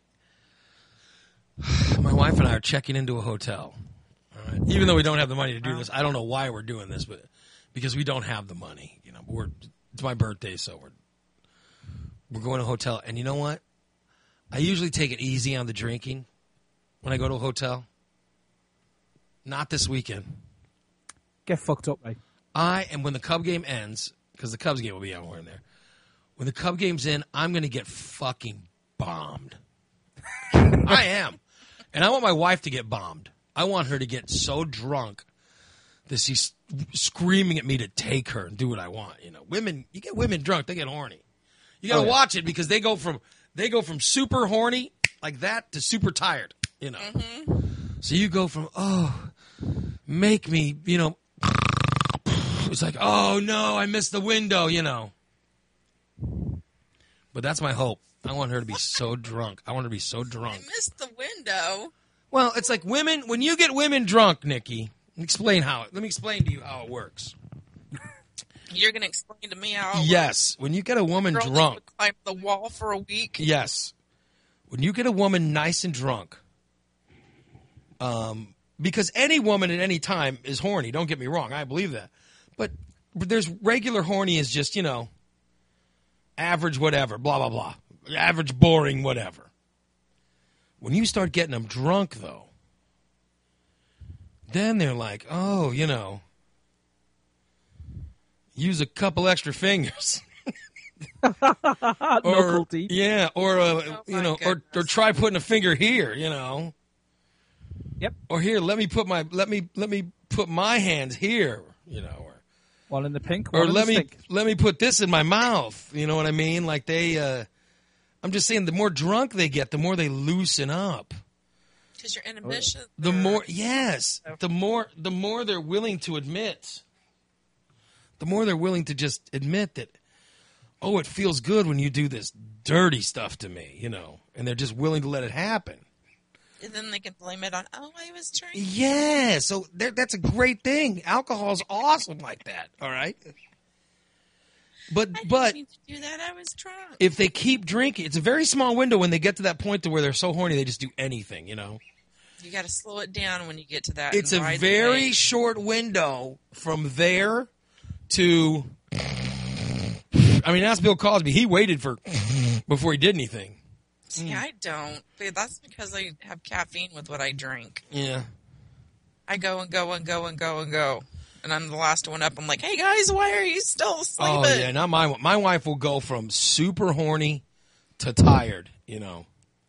my wife and I are checking into a hotel. All right? Even though we don't have the money to do this, I don't know why we're doing this, but because we don't have the money. You know, we're it's my birthday, so we're we're going to a hotel. And you know what? I usually take it easy on the drinking when I go to a hotel. Not this weekend. Get fucked up, mate. I and when the Cub game ends, because the Cubs game will be somewhere in there. When the Cub game's in, I'm going to get fucking bombed. I am. And I want my wife to get bombed. I want her to get so drunk that she's screaming at me to take her and do what I want. You know, women, you get women drunk, they get horny. You got to Oh, yeah. watch it because they go from they go from super horny like that to super tired, you know. Mm-hmm. So you go from, oh, make me, you know, it's like, oh, no, I missed the window, you know. But that's my hope. I want her to be so drunk. I want her to be so I drunk. missed the window. Well, it's like women, when you get women drunk, Nikki, explain how it, let me explain to you how it works. You're gonna explain to me how. it Yes, when you get a woman works. Girl that drunk, would climb the wall for a week. yes, when you get a woman nice and drunk, um, because any woman at any time is horny, don't get me wrong, I believe that. But, but there's regular horny is just, you know, average whatever, blah, blah, blah. Average boring whatever. When you start getting them drunk, though, then they're like, oh, you know, use a couple extra fingers. Knuckle deep. Yeah, or, uh, Oh, you my know, or, or goodness. try putting a finger here, you know. Yep. Or here, let me put my, let me, let me put my hands here, you know, or, One in the pink, one or in let the me stink. let me put this in my mouth. You know what I mean? Like they, uh, I'm just saying, the more drunk they get, the more they loosen up. Because your inhibition. The more, yes, the more, the more they're willing to admit. The more they're willing to just admit that, oh, it feels good when you do this dirty stuff to me, you know, and they're just willing to let it happen. And then they can blame it on. Oh, I was drinking. Yeah, so that- that's a great thing. Alcohol's awesome like that. All right, but I didn't but mean to do that. I was drunk. if they keep drinking, it's a very small window when they get to that point to where they're so horny they just do anything. You know, You got to slow it down when you get to that. it's and a ride the very wave. short window from there to, I mean, ask Bill Cosby. He waited for before he did anything. See, I don't. But that's because I have caffeine with what I drink. Yeah. I go and go and go and go and go. And I'm the last one up. I'm like, hey, guys, why are you still sleeping? Oh, yeah, not my My wife will go from super horny to tired, you know.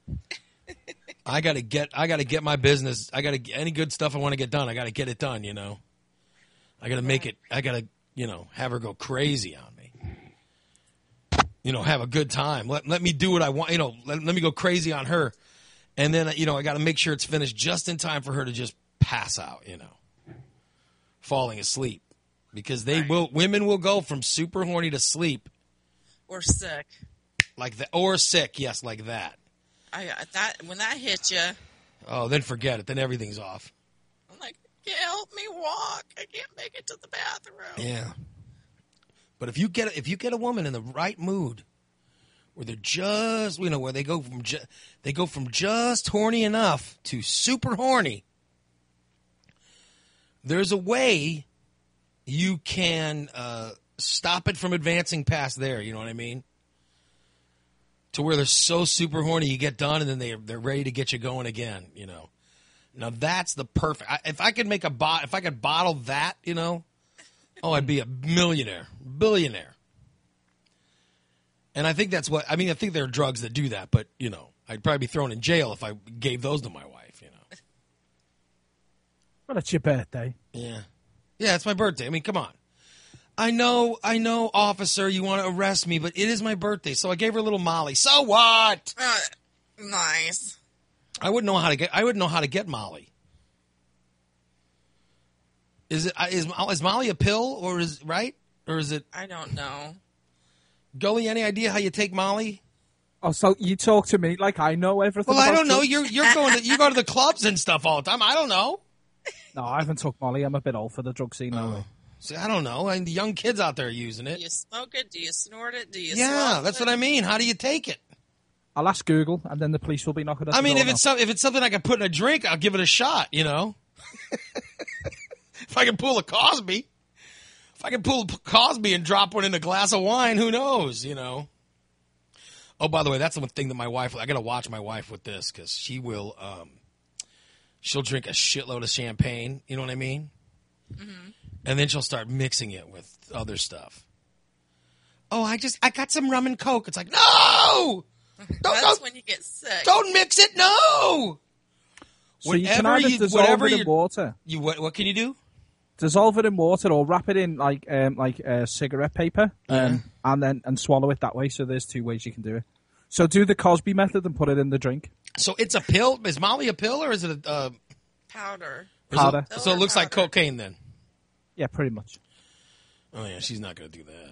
I got to get I got to get my business. I got to any good stuff I want to get done. I got to get it done, you know. I got to make it I got to, you know, have her go crazy on me. You know, have a good time. Let let me do what I want, you know, let, let me go crazy on her. And then, you know, I got to make sure it's finished just in time for her to just pass out, you know. Falling asleep. Because they Right. will women will go from super horny to sleep Or sick. like that, or sick, yes, like that. I that when that hits you, Oh, then forget it. Then everything's off. I'm like, can't help me walk. I can't make it to the bathroom. Yeah. But if you get if you get a woman in the right mood, where they're just you know where they go from ju- they go from just horny enough to super horny, there's a way you can uh, stop it from advancing past there. You know what I mean? To where they're so super horny, you get done, and then they they're ready to get you going again. You know. Now that's the perfect. I, if I could make a bot, if I could bottle that, you know, oh, I'd be a millionaire, billionaire. And I think that's what I mean. I think there are drugs that do that, but you know, I'd probably be thrown in jail if I gave those to my wife. You know. Well, it's your birthday. Yeah, yeah, it's my birthday. I mean, come on. I know, I know, officer, you want to arrest me, but it is my birthday, so I gave her a little Molly. So what? Uh, nice. I wouldn't know how to get. I wouldn't know how to get Molly. Is it is is Molly a pill or is right or is it I don't know. Gully? Any idea how you take Molly? Oh, so you talk to me like I know everything. Well, I about don't know. drugs? You're you're going to you go to the clubs and stuff all the time. I don't know. No, I haven't took Molly. I'm a bit old for the drug scene now. Oh. See, I don't know. I mean, the young kids out there are using Do it. you smoke it? Do you snort it? Do you? Yeah, swallow that's it? what I mean. How do you take it? I'll ask Google, and then the police will be knocking at I the mean, door if it's now. some, if it's something I can put in a drink, I'll give it a shot. You know, if I can pull a Cosby, if I can pull a Cosby and drop one in a glass of wine, who knows? You know. Oh, by the way, that's the one thing that my wife. I got to watch my wife with this because she will. Um, she'll drink a shitload of champagne. You know what I mean? Mm-hmm. And then she'll start mixing it with other stuff. Oh, I just I got some rum and coke. It's like no, don't That's don't, when you get sick. don't mix it. No. So you can Whatever either you- dissolve whatever it in you- water, You what? What can you do? dissolve it in water, or wrap it in like um, like uh, cigarette paper, um, and then and swallow it that way. So there's two ways you can do it. So do the Cosby method and put it in the drink. So it's a pill. Is Molly a pill or is it a uh, Powder. or is Powder. It, so it looks like Powder. cocaine then. Yeah, pretty much. Oh yeah, she's not going to do that.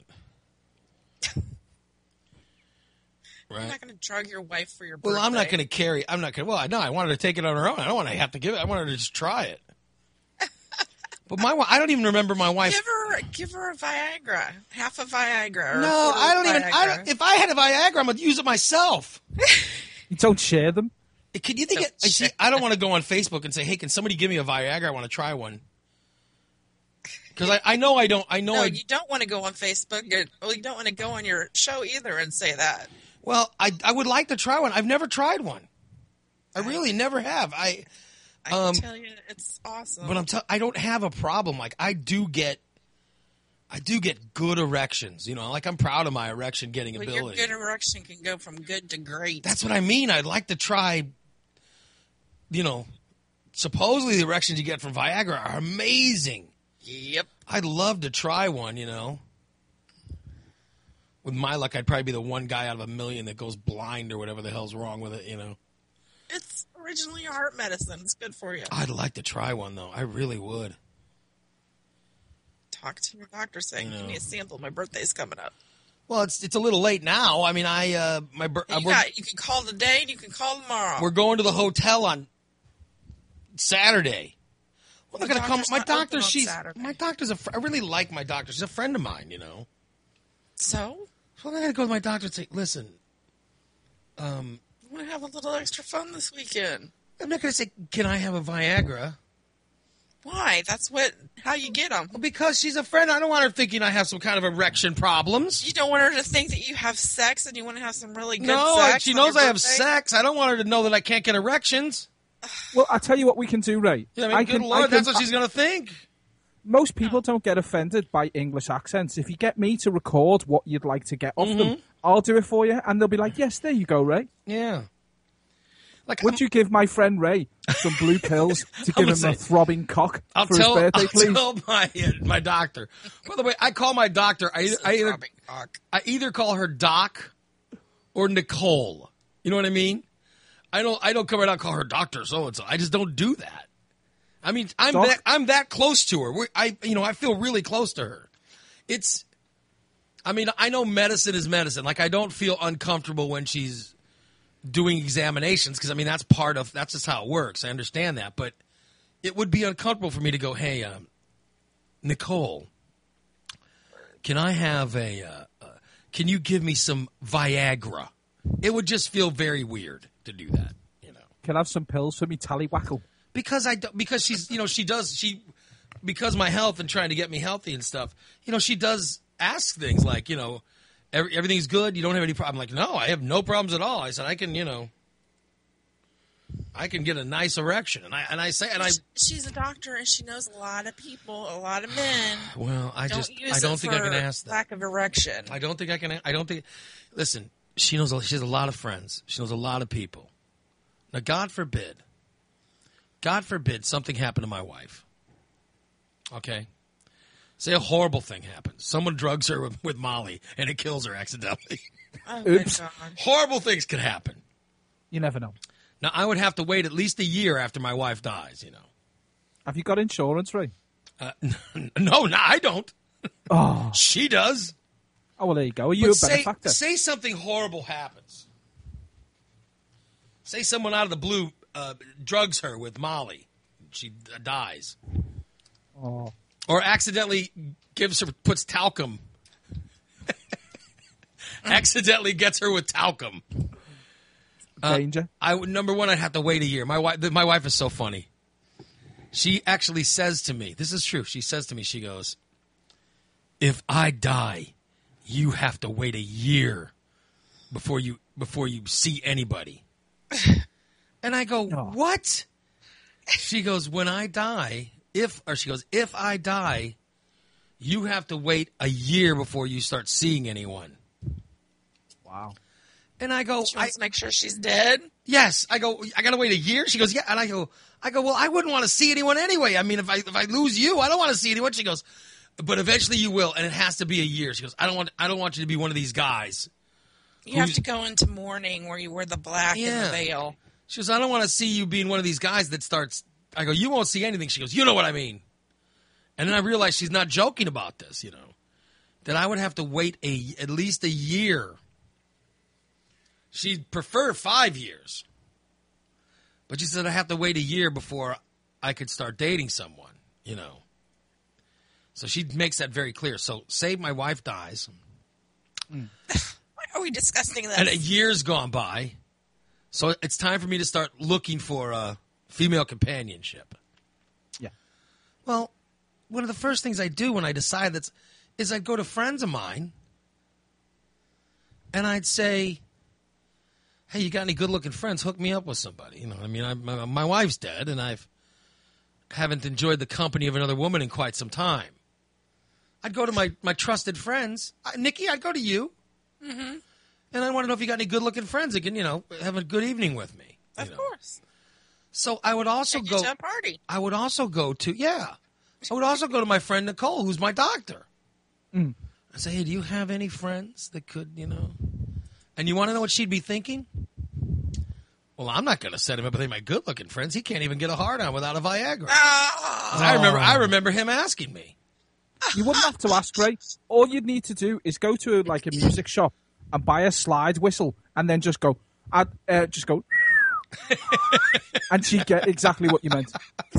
You're Right. not going to drug your wife for your birthday. Well, I'm not going to carry. I'm not going. to Well, I know I wanted to take it on her own. I don't want to have to give it. I want her to just try it. But my, wi- I don't even remember my wife. Give her, give her a Viagra, half a Viagra. Or a No, quarter I of don't even. I Viagra. don't, if I had a Viagra, I'm going to use it myself. You don't share them. Can you think? It, I see, I don't want to go on Facebook and say, "Hey, can somebody give me a Viagra? I want to try one." Because I, I know I don't. I know No, I. you don't want to go on Facebook. Or, well, you don't want to go on your show either and say that. Well, I I would like to try one. I've never tried one. I really never have. I. I Um, can tell you, it's awesome. But I'm. T- I don't have a problem. Like I do get. I do get good erections. You know, like I'm proud of my erection getting But your ability. good erection can go from good to great. That's what I mean. I'd like to try. You know, supposedly the erections you get from Viagra are amazing. Yep. I'd love to try one, you know. With my luck, I'd probably be the one guy out of a million that goes blind or whatever the hell's wrong with it, you know. It's originally heart medicine. It's good for you. I'd like to try one, though. I really would. Talk to your doctor saying, I know. give me a sample. My birthday's coming up. Well, it's it's a little late now. I mean, I uh, my bir- uh, You, we're, got, you can call today and you can call tomorrow. we're going to the hotel on Saturday. Well, they're The gonna come. doctor's My not open doctor, on she's Saturday. my doctor's a. Fr- I really like my doctor. She's a friend of mine, you know. So, So I gotta go to my doctor and say, listen, um, I want to have a little extra fun this weekend. I'm not gonna say, can I have a Viagra? Why? That's what how you get them. Because she's a friend. I don't want her thinking I have some kind of erection problems. You don't want her to think that you have sex and you want to have some really good no, sex. she on knows your I have birthday? sex. I don't want her to know that I can't get erections. Well, I tell you what we can do, Ray. Yeah, I mean, I good can, Lord, I can, that's what she's going to think. Most people don't get offended by English accents. If you get me to record what you'd like to get off Mm-hmm. them, I'll do it for you, and they'll be like, yes, there you go, Ray. Yeah. Like, Would you give my friend Ray some blue pills to give gonna him say- a throbbing cock I'll for tell, his birthday, I'll please? tell my uh, my doctor. By the way, I call my doctor. I either, I either I either call her Doc or Nicole. You know what I mean? I don't I don't come right out and call her Doctor so and so. I just don't do that. I mean, I'm Doc? that I'm that close to her. We're, I you know I feel really close to her. It's. I mean, I know medicine is medicine. Like, I don't feel uncomfortable when she's doing examinations because, I mean, that's part of, that's just how it works. I understand that. But it would be uncomfortable for me to go, hey, um, Nicole, can I have a, uh, uh, can you give me some Viagra? It would just feel very weird to do that, you know. Can I have some pills for me tallywhackle? Because I, do- because she's, you know, she does, she, because my health and trying to get me healthy and stuff, you know, she does ask things like, you know, every, everything's good. You don't have any problem. I'm like, no, I have no problems at all. I said, I can, you know, I can get a nice erection. And I, and I say, and I, She's a doctor and she knows a lot of people, a lot of men. well, I Don't just, use I don't it think I for can ask that. lack of erection. I don't think I can, I don't think, listen, she knows, a- she has a lot of friends. She knows a lot of people. Now, God forbid, God forbid something happened to my wife. Okay? Say a horrible thing happens. Someone drugs her with, with Molly and it kills her accidentally. Oh, Oops. good God. Horrible things could happen. You never know. Now, I would have to wait at least a year after my wife dies, you know. Have you got insurance, Ray? Uh, no, no, I don't. Oh, She does. oh well, there you go. Are you But a say, benefactor? say something horrible happens. Say someone out of the blue uh, drugs her with Molly. She uh, dies. Oh. Or accidentally gives her, puts talcum. accidentally gets her with talcum. Danger. I would, number one, I'd have to wait a year. My wife, my wife is so funny. She actually says to me, this is true. She says to me, she goes, if I die, you have to wait a year before you before you see anybody. And I go, Oh. what? She goes, when I die, if or she goes, if I die, you have to wait a year before you start seeing anyone. Wow. And I go, She I, wants to make sure she's dead. yes. I go, I gotta wait a year. She goes, yeah. And I go, I go, well, I wouldn't want to see anyone anyway. I mean, if I if I lose you, I don't want to see anyone. She goes, but eventually you will, and it has to be a year. She goes, I don't want, I don't want you to be one of these guys. You have Who's- to go into mourning where you wear the black and Yeah. the veil. She goes, I don't want to see you being one of these guys that starts. I go, you won't see anything. She goes, you know what I mean. And then I realized she's not joking about this, you know, that I would have to wait a at least a year. She'd prefer five years. But she said I have to wait a year before I could start dating someone, you know. So she makes that very clear. So say my wife dies Why are we discussing this? and a year's gone by. So it's time for me to start looking for uh, female companionship. Yeah. Well, one of the first things I do when I decide that's is I'd go to friends of mine and I'd say, hey, you got any good-looking friends? Hook me up with somebody. You know, I mean, I, my, my wife's dead, and I've haven't enjoyed the company of another woman in quite some time. I'd go to my, my trusted friends. I, Nikki, I'd go to you. Mm-hmm. And I want to know if you got any good-looking friends that can, you know, have a good evening with me. you Of know. course. So I would also Take go. you to a party. I would also go to yeah. I would also go to my friend Nicole, who's my doctor. Mm. I say, hey, do you have any friends that could, you know? And you want to know what she'd be thinking? Well, I'm not going to set him up with any of my good-looking friends. He can't even get a hard on without a Viagra. Ah! 'Cause I remember, I remember him asking me. You wouldn't have to ask, Ray. All you'd need to do is go to like a music shop and buy a slide whistle, and then just go, I'd, uh, just go, and she'd get exactly what you meant.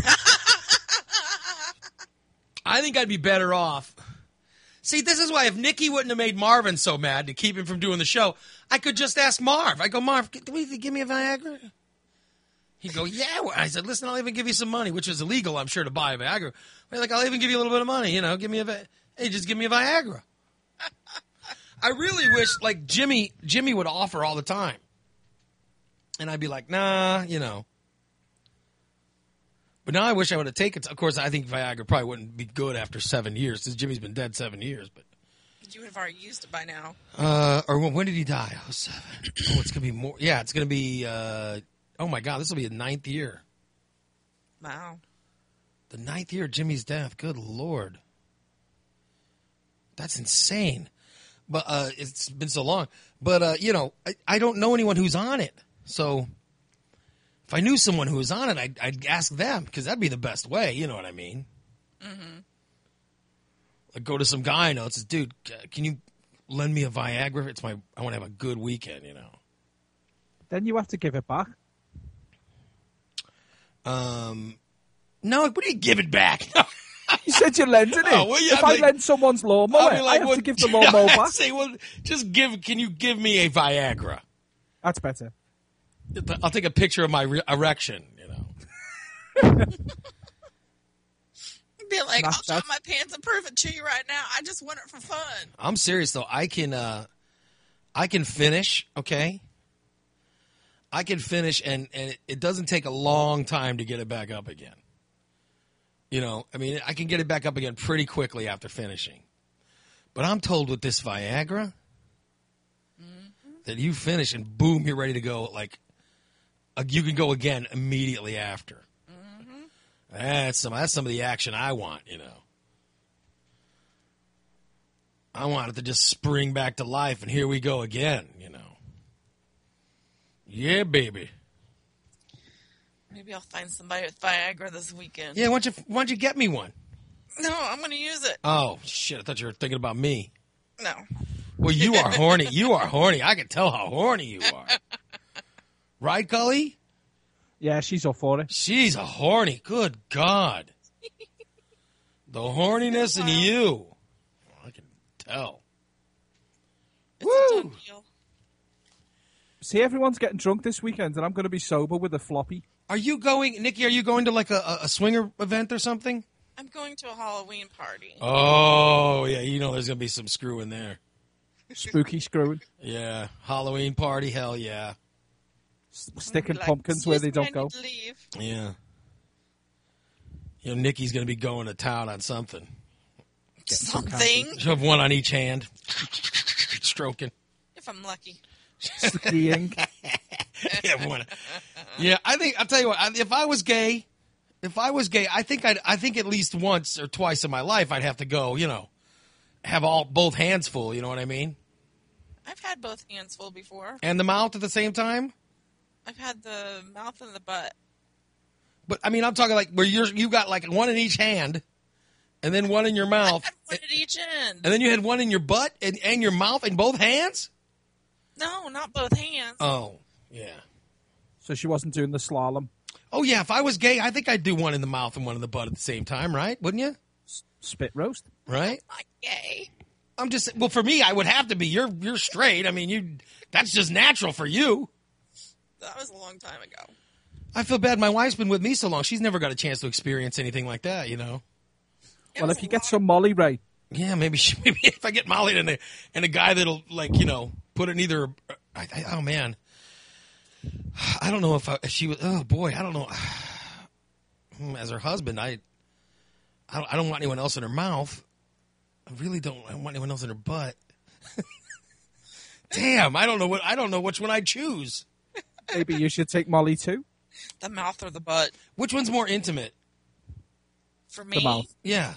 I think I'd be better off. See, this is why if Nikki wouldn't have made Marvin so mad to keep him from doing the show, I could just ask Marv. I go, Marv, do we give me a Viagra? He'd go, yeah. Well, I said, listen, I'll even give you some money, which is illegal, I'm sure, to buy a Viagra. But like, I'll even give you a little bit of money, you know, give me a, hey, just give me a Viagra. I really wish, like, Jimmy, Jimmy would offer all the time. And I'd be like, nah, you know. But now I wish I would have taken it. Of course, I think Viagra probably wouldn't be good after seven years, since Jimmy's been dead seven years. But You would have already used it by now. uh, or when, when did he die? Oh, seven. Oh, it's gonna be more. Yeah, it's gonna be. Uh, oh my God, this will be the ninth year. Wow. The ninth year of Jimmy's death. Good Lord, that's insane. But uh, it's been so long. But uh, you know, I, I don't know anyone who's on it. So if I knew someone who was on it, I'd, I'd ask them because that'd be the best way. You know what I mean? Mm-hmm. Like go to some guy I know and says, dude, can you lend me a Viagra? It's my, I want to have a good weekend, you know. Then you have to give it back. Um, no, what do you give it back? You said you're lending it. Oh, well, yeah, if I'm I like- lend someone's lawnmower, I'll be like, I have well, to give the lawnmower I'd back. say, well, just give, can you give me a Viagra? That's better. I'll take a picture of my re- erection, you know. Be like, Nah, I'll drop that's- my pants and prove it to you right now. I just want it for fun. I'm serious though. I can, uh, I can finish. Okay. I can finish, and and it, it doesn't take a long time to get it back up again. You know, I mean, I can get it back up again pretty quickly after finishing. But I'm told with this Viagra Mm-hmm. that you finish and boom, you're ready to go. Like uh, you can go again immediately after. Mm-hmm. That's some. That's some of the action I want. You know. I want it to just spring back to life, and here we go again, you know. Yeah, baby. Maybe I'll find somebody with Viagra this weekend. Yeah, why don't you, why don't you get me one? No, I'm going to use it. Oh, shit, I thought you were thinking about me. No. Well, you are horny. You are horny. I can tell how horny you are. Right, Gully? Yeah, she's up for it. She's a horny. Good God. The horniness in you. I can tell. It's Woo! a done deal. See, everyone's getting drunk this weekend, and I'm going to be sober with a floppy. Are you going, Nikki, are you going to like a, a swinger event or something? I'm going to a Halloween party. Oh, yeah, you know there's going to be some screw in there. Spooky screwing. Yeah, Halloween party, hell yeah. S- Sticking Like, pumpkins where they "Excuse don't me, go. I need to leave." Yeah. You know, Nikki's going to be going to town on something. Something. She'll have one on each hand. Stroking. If I'm lucky. Skiing. yeah, one. Yeah, I think, I'll tell you what, I- if I was gay, if I was gay, I think I'd, I think at least once or twice in my life I'd have to go, you know, have all, both hands full, you know what I mean? I've had both hands full before. And the mouth at the same time? I've had the mouth and the butt. But, I mean, I'm talking like where you're, you got like one in each hand and then one in your I mouth. had one at each end. And then you had one in your butt and, and your mouth in both hands? No, not both hands. Oh, yeah. So she wasn't doing the slalom. Oh, yeah, if I was gay, I think I'd do one in the mouth and one in the butt at the same time, right? Wouldn't you? Spit roast. Right? Not gay. I'm just, well, for me, I would have to be. You're you're straight. I mean, you that's just natural for you. That was a long time ago. I feel bad. My wife's been with me so long. She's never got a chance to experience anything like that, you know? It Well, was if you a get long- some Molly, Ray, Yeah, maybe she, maybe if I get Molly and a, and a guy that'll, like, you know, put it in either, I, I, oh, man. I don't know if, I, if she was, oh, boy, I don't know. As her husband, I, I don't, I don't want anyone else in her mouth. I really don't, I don't want anyone else in her butt. Damn, I don't know what, I don't know which one I'd choose. maybe you should take Molly too. The mouth or the butt. Which one's more intimate? For me, The mouth. Yeah.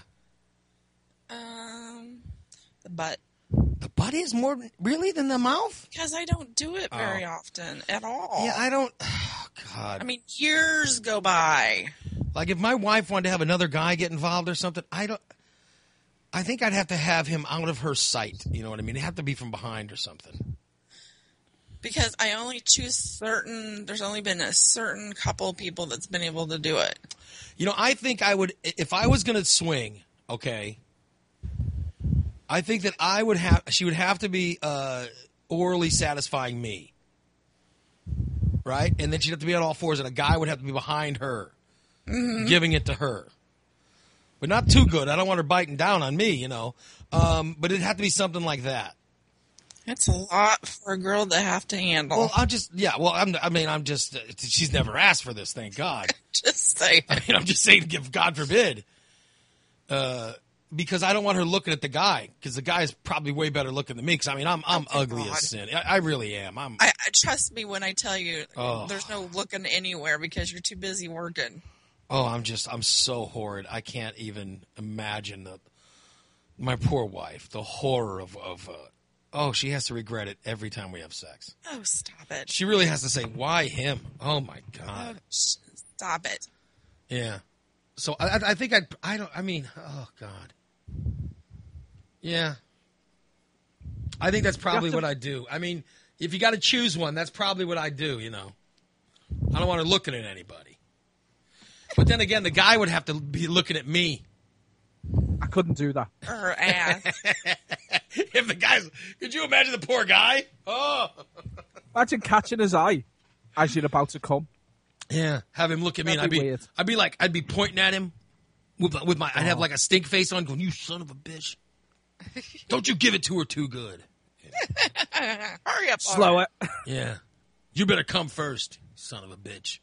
um, the butt. The butt is more, really, than the mouth? Because I don't do it very Oh. often at all. Yeah, I don't, oh, God. I mean, years go by. Like if my wife wanted to have another guy get involved or something, I don't. I think I'd have to have him out of her sight. You know what I mean? It'd have to be from behind or something. Because I only choose certain, there's only been a certain couple of people that's been able to do it. You know, I think I would if I was going to swing. Okay, I think that I would have. She would have to be uh, orally satisfying me. right? And then she'd have to be on all fours, and a guy would have to be behind her, mm-hmm. giving it to her. But not too good. I don't want her biting down on me, you know. Um, but it'd have to be something like that. That's a lot for a girl to have to handle. Well, I'll just, yeah, well, I'm, I mean, I'm just, uh, she's never asked for this, thank God. Just saying. I mean, I'm just saying, give God forbid. Uh, because I don't want her looking at the guy, because the guy is probably way better looking than me, because, I mean, I'm I'm oh, ugly God. as sin. I, I really am. I'm. I, I Trust me when I tell you, oh. there's no looking anywhere because you're too busy working. Oh, I'm just, I'm so horrid. I can't even imagine the, my poor wife, the horror of, of uh, oh, she has to regret it every time we have sex. Oh, stop it. She really has to say, why him? Oh, my God. Oh, stop it. Yeah. So I, I think I'd, I don't, I mean, oh, God. Yeah. I think that's probably to... what I do. I mean, if you got to choose one, that's probably what I do, you know. I don't want her looking at anybody. But then again, the guy would have to be looking at me. I couldn't do that. Her ass. If the guy's, could you imagine the poor guy? Oh. Imagine catching his eye as you're about to come. Yeah, have him look at me, That'd and I'd be, be weird. I'd be like, I'd be pointing at him with, with my, I'd have like a stink face on, going, "You son of a bitch! Don't you give it to her too good." Yeah. Hurry up, slow it. Yeah, you better come first, son of a bitch.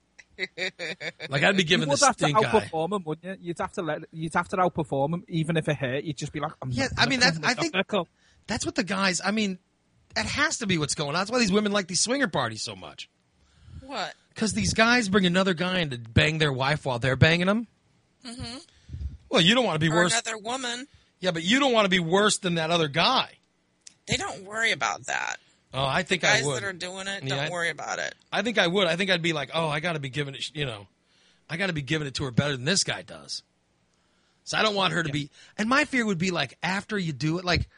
Like I'd be giving the stink eye. You'd have to outperform him, wouldn't you? You'd have to let, you'd have to outperform him, even if it hurt. You'd just be like, I'm yeah. I mean, that's, I think that's what the guys. I mean, that has to be what's going on. That's why these women like these swinger parties so much. What? Because these guys bring another guy in to bang their wife while they're banging them. Mm-hmm. Well, you don't want to be or worse. Another woman. Yeah, but you don't want to be worse than that other guy. They don't worry about that. Oh, I think guys I would. Guys that are doing it, yeah, don't I, worry about it. I think I would. I think I'd be like, oh, I got to be giving it, you know, I got to be giving it to her better than this guy does. So I don't want her to yeah. be. And my fear would be like after you do it, like,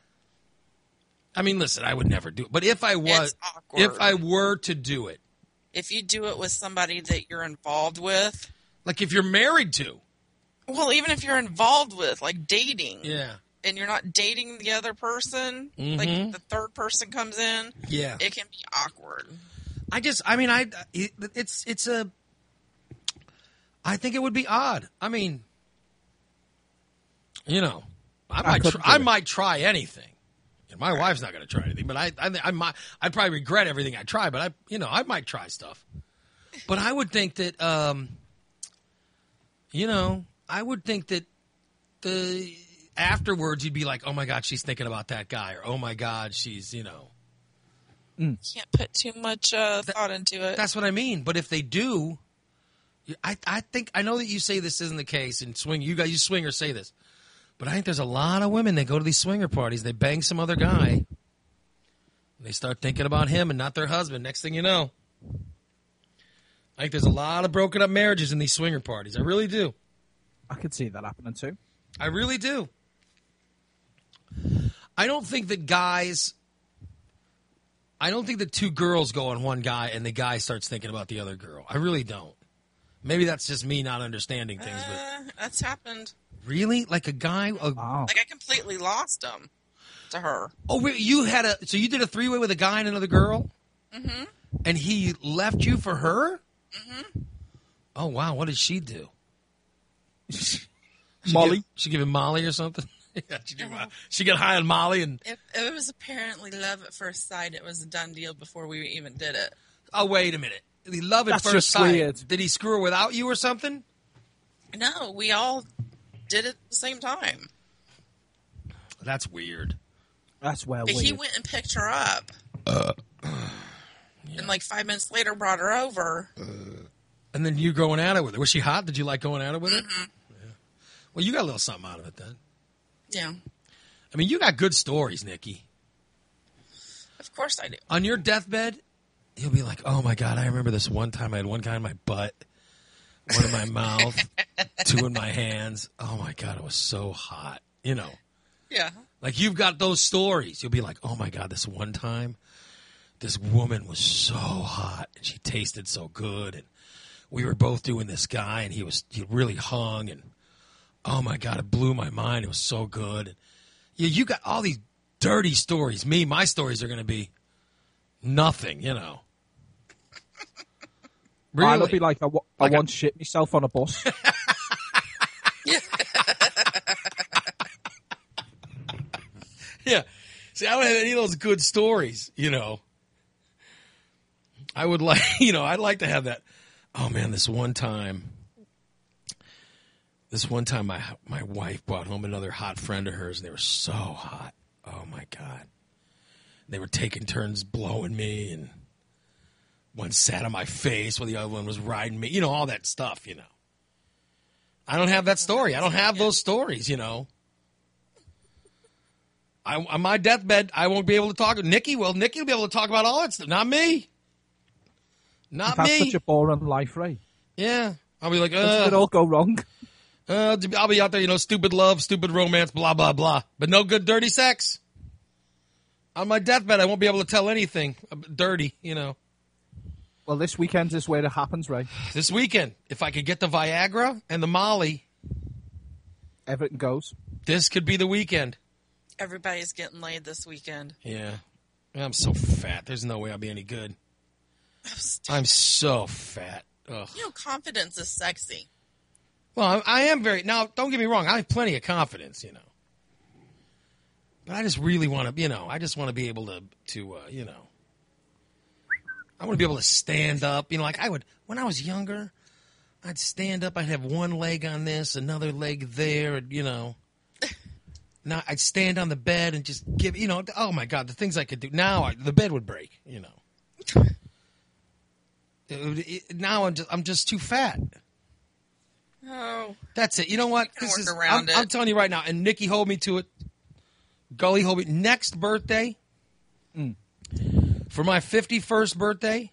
I mean, listen, I would never do it. But if I was, if I were to do it, if you do it with somebody that you're involved with, like if you're married to, well, even if you're involved with, like dating, yeah. and you're not dating the other person, mm-hmm. like the third person comes in, yeah, it can be awkward. I just, I mean, I, it, it's, it's a, I think it would be odd. I mean, you know, I might, I, tr- I might try anything. And my right. wife's not going to try anything, but I, I, I might, I'd probably regret everything I try, but I, you know, I might try stuff. But I would think that, um, you know, I would think that the afterwards you'd be like, oh my God, she's thinking about that guy, or oh my God, she's, you know. Mm. Can't put too much uh, thought that, into it. That's what I mean. But if they do, I, I think I know that you say this isn't the case, and swing you guys, you swingers say this, but I think there's a lot of women that go to these swinger parties, they bang some other guy, and they start thinking about him and not their husband. Next thing you know, I think there's a lot of broken up marriages in these swinger parties. I really do. I could see that happening too. I really do. I don't think that guys. I don't think that two girls go on one guy and the guy starts thinking about the other girl. I really don't. Maybe that's just me not understanding things, uh, but that's happened. Really, like a guy. A, wow. Like I completely lost him to her. Oh, wait, you had a so you did a three way with a guy and another girl, mm-hmm. and he left you for her. Mm-hmm. Oh wow, what did she do? she Molly. Give, she give him Molly or something. Yeah, she, uh-huh. she got high on Molly, and if, if it was apparently love at first sight, it was a done deal before we even did it. Oh wait a minute, the love at That's first just sight. Weird. Did he screw her without you or something? No, we all did it at the same time. That's weird. That's well but weird. He went and picked her up, uh, yeah. and like five minutes later, brought her over. Uh, and then you going at it with her. Was she hot? Did you like going at it with her? Mm-hmm. Yeah. Well, you got a little something out of it then. Yeah. I mean, you got good stories, Nikki. Of course I do. On your deathbed, you'll be like, oh, my God, I remember this one time I had one guy in my butt, one in my mouth, two in my hands. Oh, my God, it was so hot. You know. Yeah. Like, you've got those stories. You'll be like, oh, my God, this one time, this woman was so hot, and she tasted so good, and we were both doing this guy, and he was he really hung, and oh, my God, it blew my mind. It was so good. And yeah, you got all these dirty stories. Me, my stories are going to be nothing, you know. Really? I'll be like, I, w- Like I a- once shit myself on a bus. Yeah. See, I don't have any of those good stories, you know. I would like, you know, I'd like to have that. Oh, man, this one time, this one time my my wife brought home another hot friend of hers, and they were so hot. Oh, my God. They were taking turns blowing me, and one sat on my face while the other one was riding me. You know, all that stuff, you know. I don't have that story. I don't have those stories, you know. I, on my deathbed, I won't be able to talk. Nikki will. Nikki will be able to talk about all that stuff. Not me. Not That's me. such a boring life, Ray. Yeah. I'll be like, Doesn't it uh, all go wrong? uh, I'll be out there, you know, stupid love, stupid romance, blah, blah, blah. But no good dirty sex. On my deathbed, I won't be able to tell anything dirty, you know. Well, this weekend is where it happens, Ray. This weekend, if I could get the Viagra and the Molly, Everything goes. this could be the weekend. Everybody's getting laid this weekend. Yeah. I'm so fat. There's no way I'll be any good. I'm so fat. Ugh. You know, confidence is sexy. Well, I, I am very... Now, don't get me wrong. I have plenty of confidence, you know. But I just really want to, you know, I just want to be able to, to uh, you know... I want to be able to stand up. You know, like I would... When I was younger, I'd stand up. I'd have one leg on this, another leg there, and, you know... Now I'd stand on the bed and just give, you know, oh, my God, the things I could do. Now I, the bed would break, you know. It would, it, now I'm just, I'm just too fat. Oh. That's it. You know what? You can This work is, around I'm, it. I'm telling you right now, and Nikki, hold me to it. Gully, hold me. Next birthday, Mm. for my fifty-first birthday,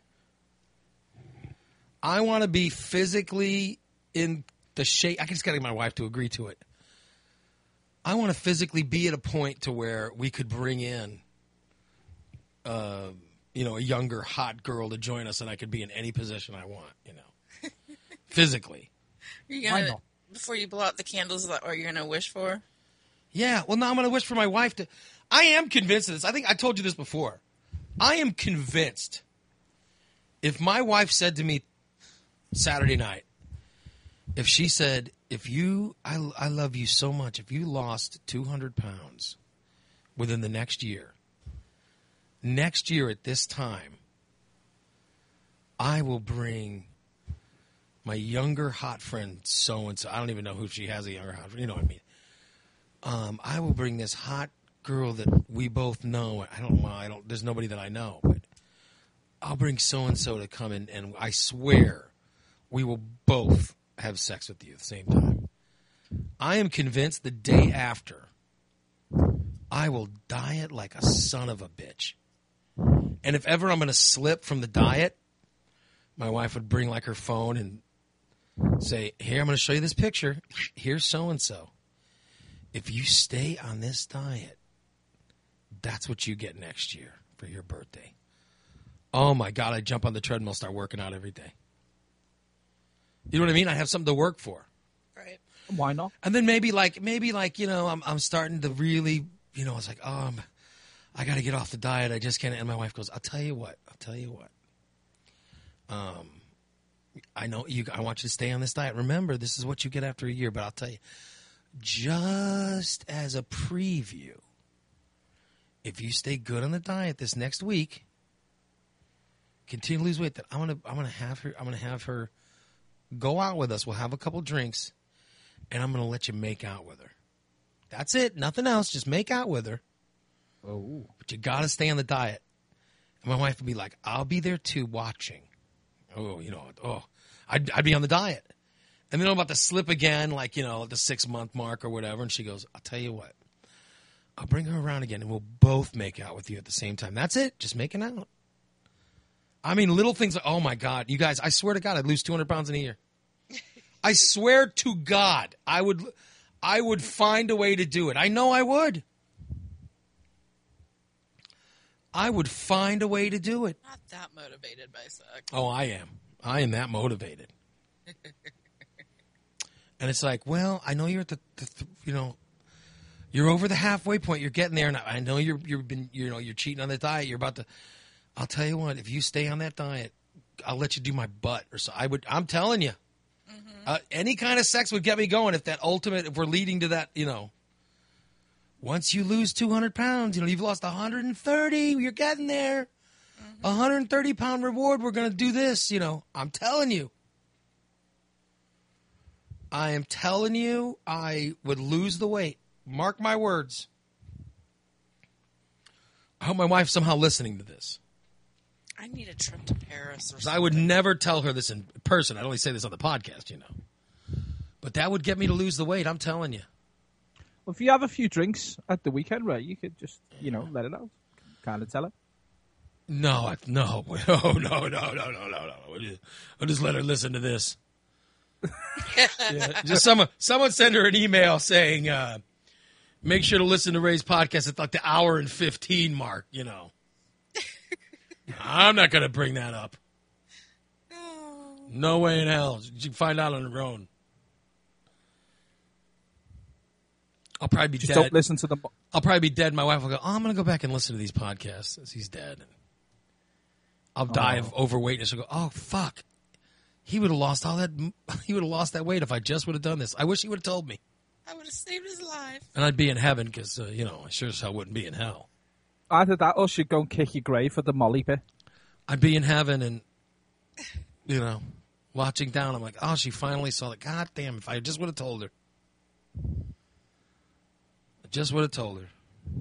I want to be physically in the shape. I just got to get my wife to agree to it. I want to physically be at a point to where we could bring in, uh, you know, a younger hot girl to join us, and I could be in any position I want, you know, physically. You're Why gonna, not? before you blow out the candles, is that what you're going to wish for? Yeah, well, now I'm going to wish for my wife to. I am convinced of this. I think I told you this before. I am convinced if my wife said to me Saturday night, if she said, if you, I, I love you so much, if you lost two hundred pounds within the next year, next year at this time, I will bring my younger hot friend so-and-so. I don't even know who she has a younger hot friend. You know what I mean? Um, I will bring this hot girl that we both know. I don't know. I don't. There's nobody that I know, but I'll bring so and so to come in, and I swear we will both have sex with you at the same time. I am convinced the day after I will diet like a son of a bitch. And if ever I'm going to slip from the diet, my wife would bring like her phone and say, "Here, I'm going to show you this picture. Here's so and so. If you stay on this diet, that's what you get next year for your birthday." Oh, my God, I jump on the treadmill, start working out every day. You know what I mean? I have something to work for. Right. Why not? And then maybe like, maybe like, you know, I'm I'm starting to really, you know, it's like, oh, I'm, I got to get off the diet. I just can't. And my wife goes, I'll tell you what. I'll tell you what. Um, I know you, I want you to stay on this diet. Remember, this is what you get after a year, but I'll tell you. Just as a preview, if you stay good on the diet this next week, continue to lose weight, then I'm gonna I'm gonna have her I'm gonna have her go out with us. We'll have a couple drinks, and I'm gonna let you make out with her. That's it, nothing else. Just make out with her. Oh. But you gotta stay on the diet. And my wife would be like, "I'll be there too, watching." Oh, you know, oh, I'd I'd be on the diet. And then I'm about to slip again, like, you know, at the six-month mark or whatever. And she goes, I'll tell you what. I'll bring her around again, and we'll both make out with you at the same time. That's it. Just making out. I mean, little things like, oh, my God. You guys, I swear to God, I'd lose two hundred pounds in a year. I swear to God, I would, I would find a way to do it. I know I would. I would find a way to do it. Not that motivated by sex. Oh, I am. I am that motivated. And it's like, well, I know you're at the, the, you know, you're over the halfway point. You're getting there, and I know you're you've been, you know, you're cheating on the diet. You're about to. I'll tell you what. If you stay on that diet, I'll let you do my butt or so. I would. I'm telling you, mm-hmm. uh, any kind of sex would get me going. If that ultimate, if we're leading to that, you know. Once you lose two hundred pounds, you know, you've lost one hundred thirty. You're getting there. Mm-hmm. one hundred thirty pound reward. We're going to do this. You know, I'm telling you. I am telling you, I would lose the weight. Mark my words. I hope my wife's somehow listening to this. I need a trip to Paris or something. I would never tell her this in person. I'd only say this on the podcast, you know. But that would get me to lose the weight, I'm telling you. Well, if you have a few drinks at the weekend, Ray, you could just, you know, let it out. Kind of tell her. No, I, no, no, no, no, no, no, no, no. I'll just let her listen to this. Yeah, just someone, someone send her an email saying, uh, make sure to listen to Ray's podcast at like the hour and fifteen mark, you know. I'm not going to bring that up. No way in hell. You can find out on her own. I'll probably be Just dead. don't listen to them. I'll probably be dead. My wife will go, oh, I'm going to go back and listen to these podcasts as he's dead. I'll die Oh. of overweight. And she'll go, oh, fuck. He would have lost all that. He would have lost that weight if I just would have done this. I wish he would have told me. I would have saved his life. And I'd be in heaven because, uh, you know, I sure as hell wouldn't be in hell. Either that or she'd go and kick your grave for the Molly bit. I'd be in heaven and, you know, watching down. I'm like, oh, she finally saw it. God damn, if I just would have told her. I just would have told her.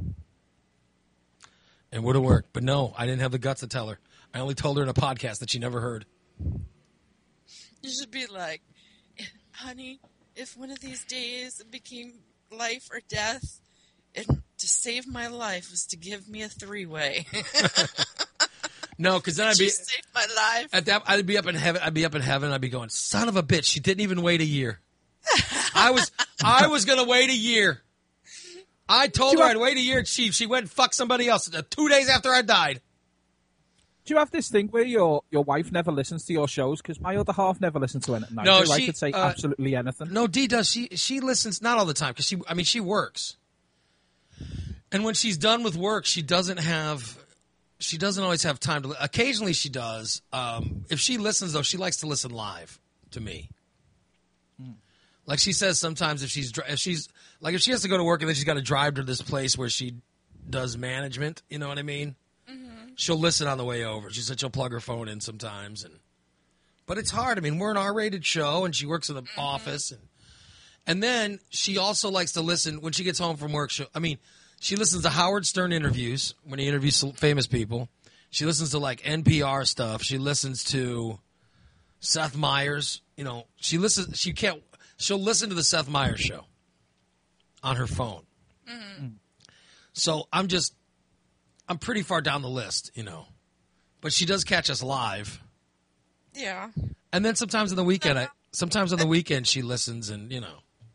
And would have worked. But no, I didn't have the guts to tell her. I only told her in a podcast that she never heard. You should be like, honey, if one of these days it became life or death, and to save my life was to give me a three-way. No, because then I'd be you saved my life. at that. I'd be up in heaven. I'd be up in heaven. I'd be going, son of a bitch. She didn't even wait a year. I was, I was gonna wait a year. I told her I'd wait a year. She, she went and fucked somebody else uh, two days after I died. Do you have this thing where your, your wife never listens to your shows? Because my other half never listens to anything. No, I she, could say uh, absolutely anything. No, Dee does. She she listens not all the time because she. I mean, she works, and when she's done with work, she doesn't have. She doesn't always have time to. Occasionally, she does. Um, if she listens, though, she likes to listen live to me. Mm. Like she says, sometimes if she's if she's like if she has to go to work and then she's got to drive to this place where she does management. You know what I mean? She'll listen on the way over. She said she'll plug her phone in sometimes, and but it's hard. I mean, we're an R-rated show, and she works in the mm-hmm. office, and and then she also likes to listen when she gets home from work. She, I mean, she listens to Howard Stern interviews when he interviews famous people. She listens to like N P R stuff. She listens to Seth Meyers. You know, she listens. She can't. She'll listen to the Seth Meyers show on her phone. Mm-hmm. So I'm just. I'm pretty far down the list, you know. But she does catch us live. Yeah. And then sometimes on the weekend, I, sometimes on the weekend she listens and, you know.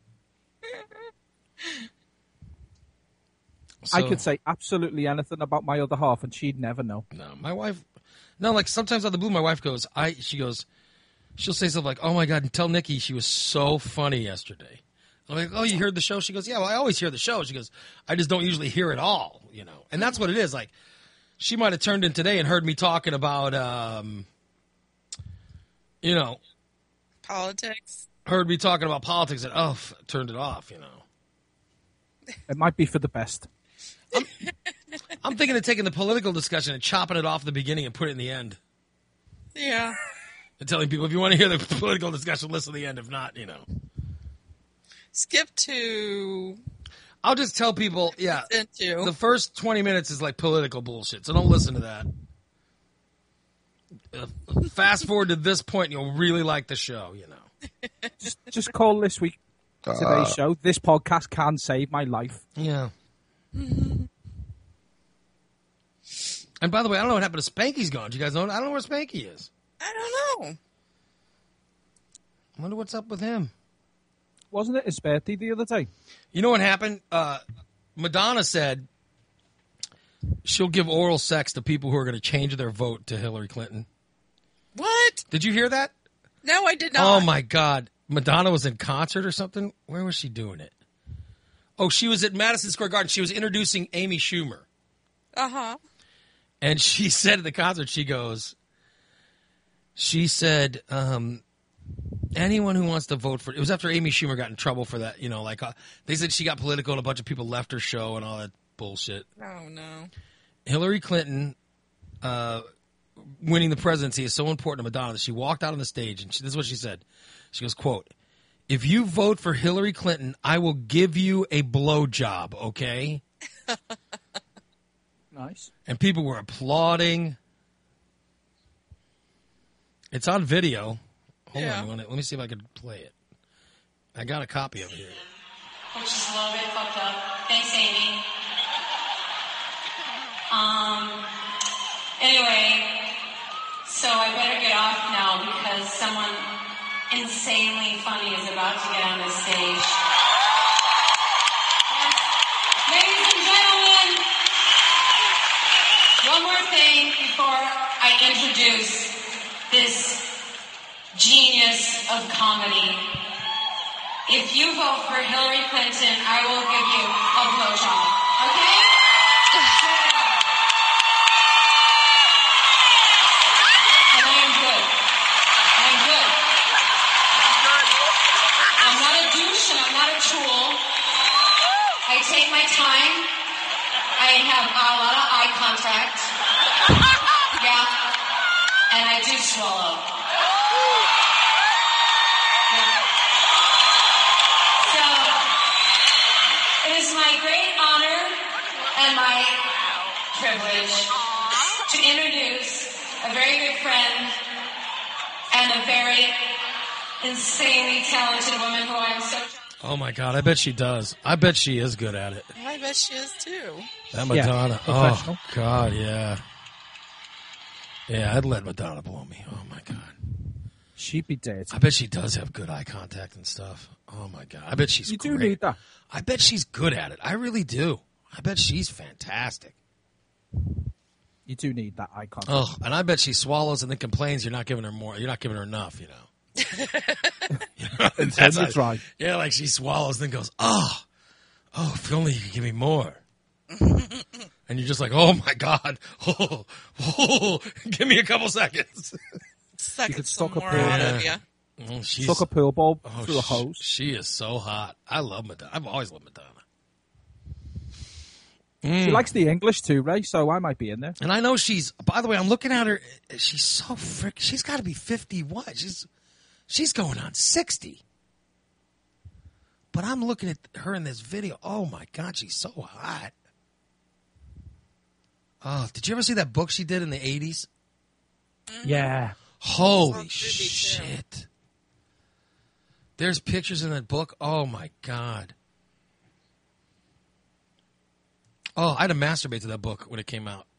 So, I could say absolutely anything about my other half and she'd never know. No, my wife, no, like sometimes out of the blue, my wife goes, I, she goes, she'll say something like, oh my God, and tell Nikki she was so funny yesterday. I'm like, oh, you heard the show? She goes, yeah, well, I always hear the show. She goes, I just don't usually hear it all, you know. And that's what it is. Like, she might have turned in today and heard me talking about, um, you know. Politics. Heard me talking about politics and, oh, f- turned it off, you know. It might be for the best. I'm, I'm thinking of taking the political discussion and chopping it off at the beginning and put it in the end. Yeah. And telling people, if you want to hear the political discussion, listen to the end. If not, you know. Skip to. I'll just tell people, yeah, into. the first twenty minutes is like political bullshit, so don't listen to that. Uh, fast forward to this point, and you'll really like the show, you know. Just, just call this week today's uh, show. This podcast can save my life. Yeah. Mm-hmm. And by the way, I don't know what happened to Spanky's gone. Do you guys know? I don't know where Spanky is. I don't know. I wonder what's up with him. Wasn't it his birthday the other day? You know what happened? Uh, Madonna said she'll give oral sex to people who are going to change their vote to Hillary Clinton. What? Did you hear that? No, I did not. Oh, my God. Madonna was in concert or something? Where was she doing it? Oh, she was at Madison Square Garden. She was introducing Amy Schumer. Uh-huh. And she said at the concert, she goes, She said, um, anyone who wants to vote for it was after Amy Schumer got in trouble for that. You know, like uh, they said she got political and a bunch of people left her show and all that bullshit. Oh, no. Hillary Clinton uh, winning the presidency is so important to Madonna that she walked out on the stage and she, this is what she said. She goes, quote, "If you vote for Hillary Clinton, I will give you a blowjob, okay?" Nice. And people were applauding. It's on video. Hold Yeah. on, let me see if I can play it. I got a copy of it here. Which is a little bit fucked up. Thanks, Amy. Um. Anyway, so I better get off now because someone insanely funny is about to get on the stage. Yes. Ladies and gentlemen, one more thing before I introduce this genius of comedy. If you vote for Hillary Clinton, I will give you a blowjob. Okay? And I am good. I am good. I'm not a douche and I'm not a tool. I take my time. I have a lot of eye contact. Yeah. And I do swallow. So, it is my great honor and my privilege to introduce a very good friend and a very insanely talented woman who I'm so... Oh, my God. I bet she does. I bet she is good at it. I bet she is, too. That Madonna. Yeah, oh, God, yeah. Yeah, I'd let Madonna blow me. Oh, my God. She'd be dead. I bet she does have good eye contact and stuff. Oh, my God. I bet she's You great. do need that. I bet she's good at it. I really do. I bet she's fantastic. You do need that eye contact. Oh, and I bet she swallows and then complains you're not giving her more. You're not giving her enough, you know. You know, that's That's how- right. Yeah, like she swallows and then goes, oh, oh, if only you could give me more. And you're just like, oh, my God. Oh, oh, give me a couple seconds. Suck You it could some stock a more pool. out Yeah. of you. Oh, she's, Suck a pool ball oh, through a sh- hose. She is so hot. I love Madonna. I've always loved Madonna. She likes the English too, Ray, so I might be in there. And I know she's, by the way, I'm looking at her. She's so frick. She's got to be fifty what? She's, she's going on sixty. But I'm looking at her in this video. Oh, my God, she's so hot. Oh, did you ever see that book she did in the eighties? Yeah. Holy Sounds creepy, too. shit. There's pictures in that book. Oh, my God. Oh, I had to masturbate to that book when it came out.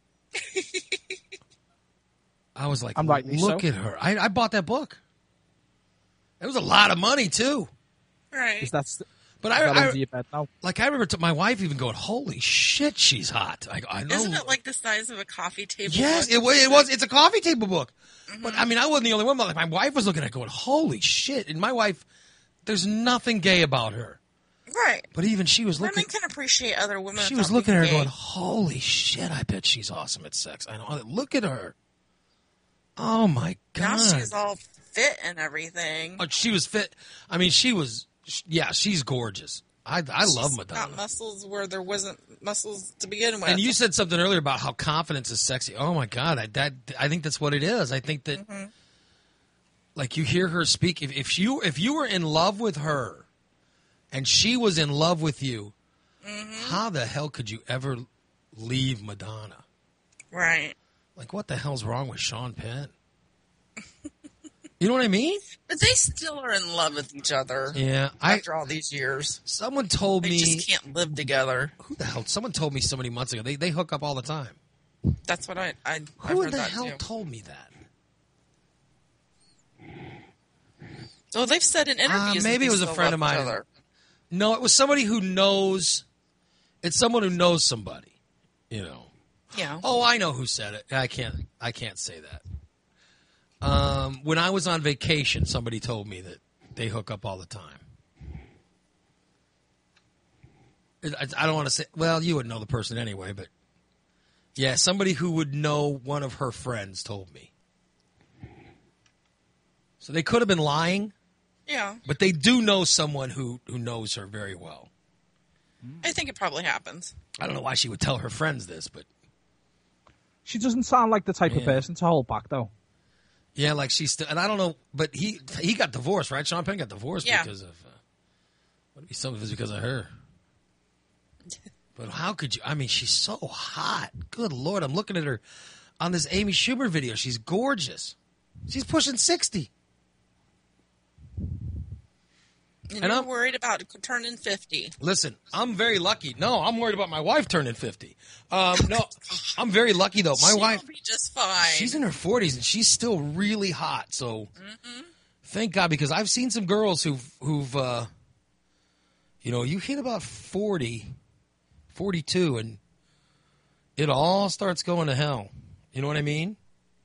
I was like, I'm rightly look so. at her. I, I bought that book. It was a lot of money, too. Right. Is that, st- But is I, that I under your bed now? like, I remember t- my wife even going, holy shit, she's hot. I, I know. Isn't it like the size of a coffee table? Yes, book? it, wa- it was. It's a coffee table book. But I mean, I wasn't the only one. But like, my wife was looking at it going, holy shit. And my wife, there's nothing gay about her. Right. But even she was looking. Women can appreciate other women. She was without looking at her being going, gay. holy shit, I bet she's awesome at sex. I know. Look at her. Oh, my God. Now she's all fit and everything. Oh, she was fit. I mean, she was, yeah, she's gorgeous. I, I love She's Madonna. got muscles where there wasn't muscles to begin with. And you said something earlier about how confidence is sexy. Oh, my God. I, that, I think that's what it is. I think that, Mm-hmm. like, you hear her speak. If, if, you, if you were in love with her and she was in love with you, Mm-hmm. how the hell could you ever leave Madonna? Right. Like, what the hell's wrong with Sean Penn? You know what I mean? But they still are in love with each other Yeah. I after all these years. Someone told They me. just can't live together. Who the hell? Someone told me so many months ago. They, they hook up all the time. That's what I, I I've Who heard the that hell too. told me that? So they've said in interviews. Uh, maybe that it was they a still friend of love each mine. other. No, it was somebody who knows. It's someone who knows somebody. You know. Yeah. Oh, I know who said it. I can't. I can't say that. Um, when I was on vacation, somebody told me that they hook up all the time. I, I don't want to say. Well, you would know the person anyway, but yeah, somebody who would know one of her friends told me. So they could have been lying, Yeah, but they do know someone who, who knows her very well. I think it probably happens. I don't know why she would tell her friends this, but She doesn't sound like the type of Yeah. person to hold back, though. yeah, like she's still, and I don't know, but he he got divorced, right? Sean Penn got divorced Yeah. because of, uh, what some of it is because of her. But how could you? I mean, she's so hot. Good Lord, I'm looking at her on this Amy Schumer video. She's gorgeous. She's pushing sixty. And, And you're I'm- worried about turning fifty. Listen, I'm very lucky. No, I'm worried about my wife turning fifty. Um, no, I'm very lucky though. My She'll wife, be just fine. she's in her forties and she's still really hot. So thank God, because I've seen some girls who've, who've, uh, you know, you hit about forty, forty-two and it all starts going to hell. You know what I mean?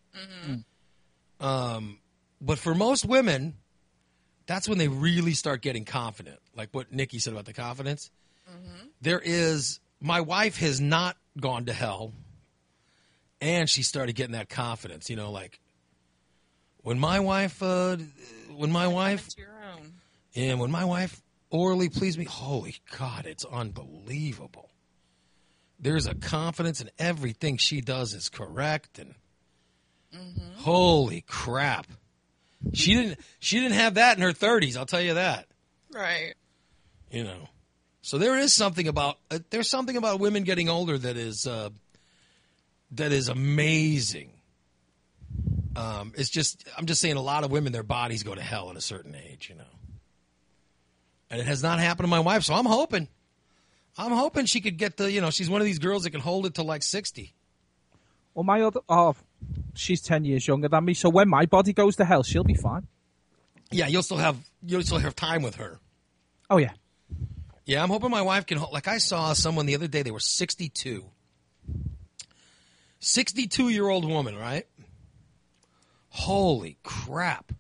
Um, but for most women, that's when they really start getting confident. Like what Nikki said about the confidence. There is, my wife has not gone to hell, and she started getting that confidence. You know, like when my wife, uh, when my wife, It's your own. and when my wife orally pleased me, holy God, it's unbelievable. There's a confidence in everything she does is correct, and holy crap. She didn't. She didn't have that in her thirties. I'll tell you that. Right. You know, so there is something about uh, there's something about women getting older that is uh, that is amazing. Um, it's just I'm just saying a lot of women, their bodies go to hell at a certain age. You know, and it has not happened to my wife. So I'm hoping, I'm hoping she could get the. You know, she's one of these girls that can hold it to like sixty. Well, my other, oh, she's ten years younger than me, so when my body goes to hell, she'll be fine. Yeah, you'll still have you'll still have time with her. Oh, yeah. Yeah, I'm hoping my wife can hold. Like I saw someone the other day, they were sixty-two. sixty-two-year-old woman, right? Holy crap.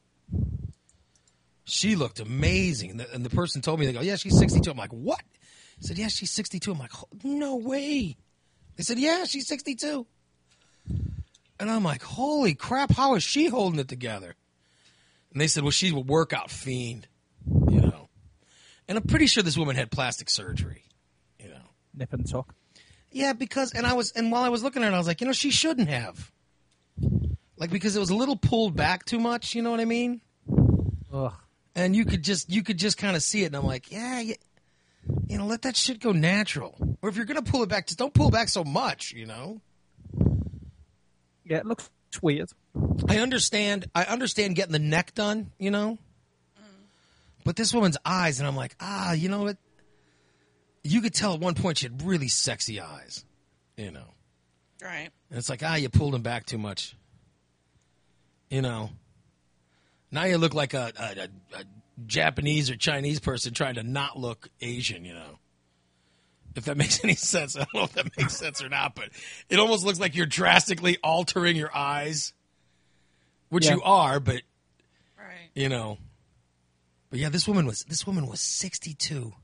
She looked amazing. And the, and the person told me, they go, yeah, she's sixty-two. I'm like, what? I said, yeah, she's sixty-two. I'm like, no way. They said, yeah, she's sixty-two. And I'm like, holy crap, how is she holding it together? And they said, well, she's a workout fiend, you know. And I'm pretty sure this woman had plastic surgery, you know. Nip and tuck. Yeah, because, and I was, and while I was looking at her, I was like, you know, she shouldn't have. Like, because it was a little pulled back too much, you know what I mean? Ugh. And you could just, you could just kind of see it. And I'm like, yeah, you, you know, let that shit go natural. Or if you're going to pull it back, just don't pull back so much, you know? Yeah, it looks weird. I understand, I understand getting the neck done, you know? But this woman's eyes, and I'm like, ah, you know what? You could tell at one point she had really sexy eyes, you know? Right. And it's like, ah, you pulled them back too much. You know? Now you look like a, a, a, a Japanese or Chinese person trying to not look Asian, you know? If that makes any sense. I don't know if that makes sense or not, but it almost looks like you're drastically altering your eyes, which Yeah. you are, but, Right. you know. But yeah, this woman was this woman was sixty-two.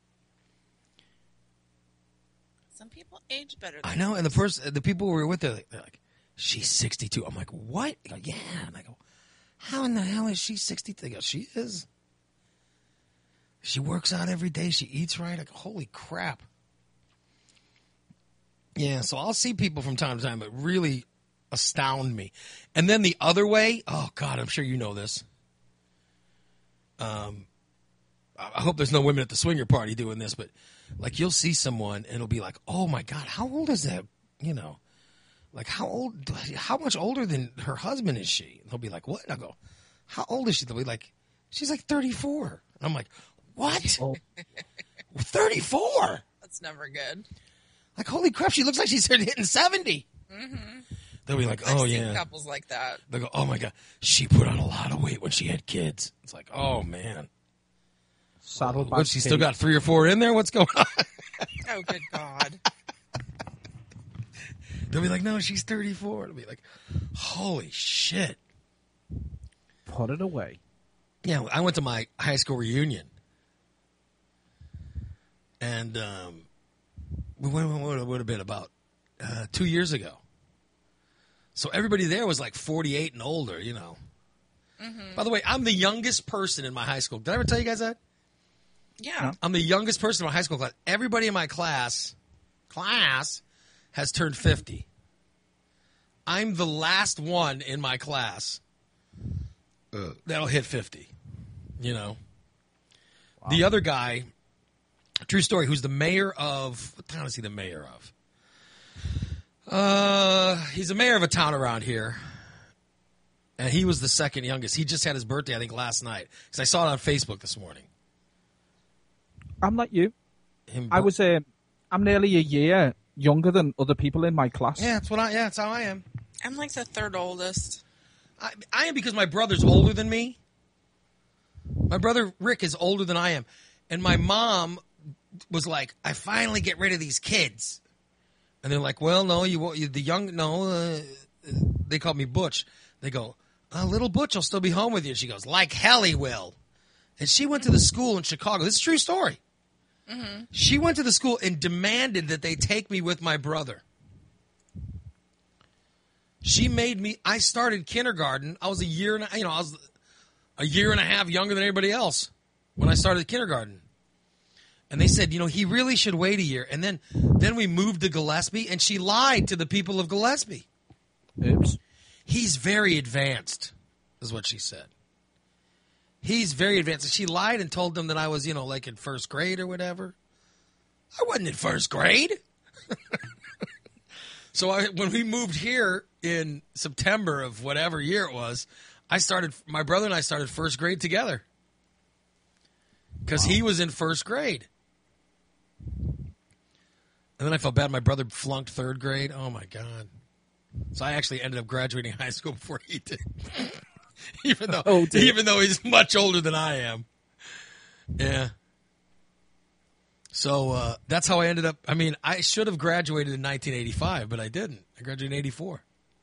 Some people age better. I Than know, and the person, the people who were with her, they're like, she's sixty-two. I'm like, what? They go, yeah. And I go, how in the hell is she sixty-two? They go, she is. She works out every day. She eats right. I go, holy crap. Yeah, so I'll see people from time to time that really astound me. And then the other way, oh, God, I'm sure you know this. Um, I I hope there's no women at the swinger party doing this, but like you'll see someone and it'll be like, oh my God, how old is that? You know, like how old, how much older than her husband is she? And they'll be like, what? I go, how old is she? They'll be like, she's like thirty-four. And I'm like, what? Oh. thirty-four? That's never good. Like, holy crap, she looks like she's hitting seventy. Mm-hmm. They'll be like, I've oh seen yeah. couples like that. They go, oh my God, she put on a lot of weight when she had kids. It's like, oh man. Saddlebag. What, she still pig. got three or four in there? What's going on? Oh, good God. They'll be like, no, she's thirty-four. They'll be like, holy shit. Put it away. Yeah, I went to my high school reunion. And um, we went, what would have been about uh, two years ago. So everybody there was like forty-eight and older, you know. Mm-hmm. By the way, I'm the youngest person in my high school. Did I ever tell you guys that? Yeah. I'm the youngest person in my high school class. Everybody in my class, class, has turned fifty. I'm the last one in my class uh, that'll hit fifty. You know? Wow. The other guy, true story, who's the mayor of, what town is he the mayor of? Uh, he's the mayor of a town around here. And he was the second youngest. He just had his birthday, I think, last night. Because I saw it on Facebook this morning. I'm like you. Him I was, uh, I'm nearly a year younger than other people in my class. Yeah, that's what I. Yeah, that's how I am. I'm like the third oldest. I, I am because my brother's older than me. My brother Rick is older than I am, and my mom was like, "I finally get rid of these kids," and they're like, "Well, no, you, you the young no." Uh, they called me Butch. They go, uh, "Little Butch will still be home with you." She goes, "Like hell he will," and she went to the school in Chicago. This is a true story. Mm-hmm. She went to the school and demanded that they take me with my brother. She made me. I started kindergarten. I was a year and a, you know I was a year and a half younger than everybody else when I started kindergarten. And they said, you know, he really should wait a year. And then then we moved to Gillespie, and she lied to the people of Gillespie. Oops. He's very advanced, is what she said. He's very advanced. And she lied and told them that I was, you know, like in first grade or whatever. I wasn't in first grade. So I, when we moved here in September of whatever year it was, I started, my brother and I started first grade together. Because wow. He was in first grade. And then I felt bad. My brother flunked third grade. Oh, my God. So I actually ended up graduating high school before he did. even though oh, even though he's much older than I am. Yeah. So uh, that's how I ended up. I mean, I should have graduated in nineteen eighty-five, but I didn't. I graduated in eighty-four.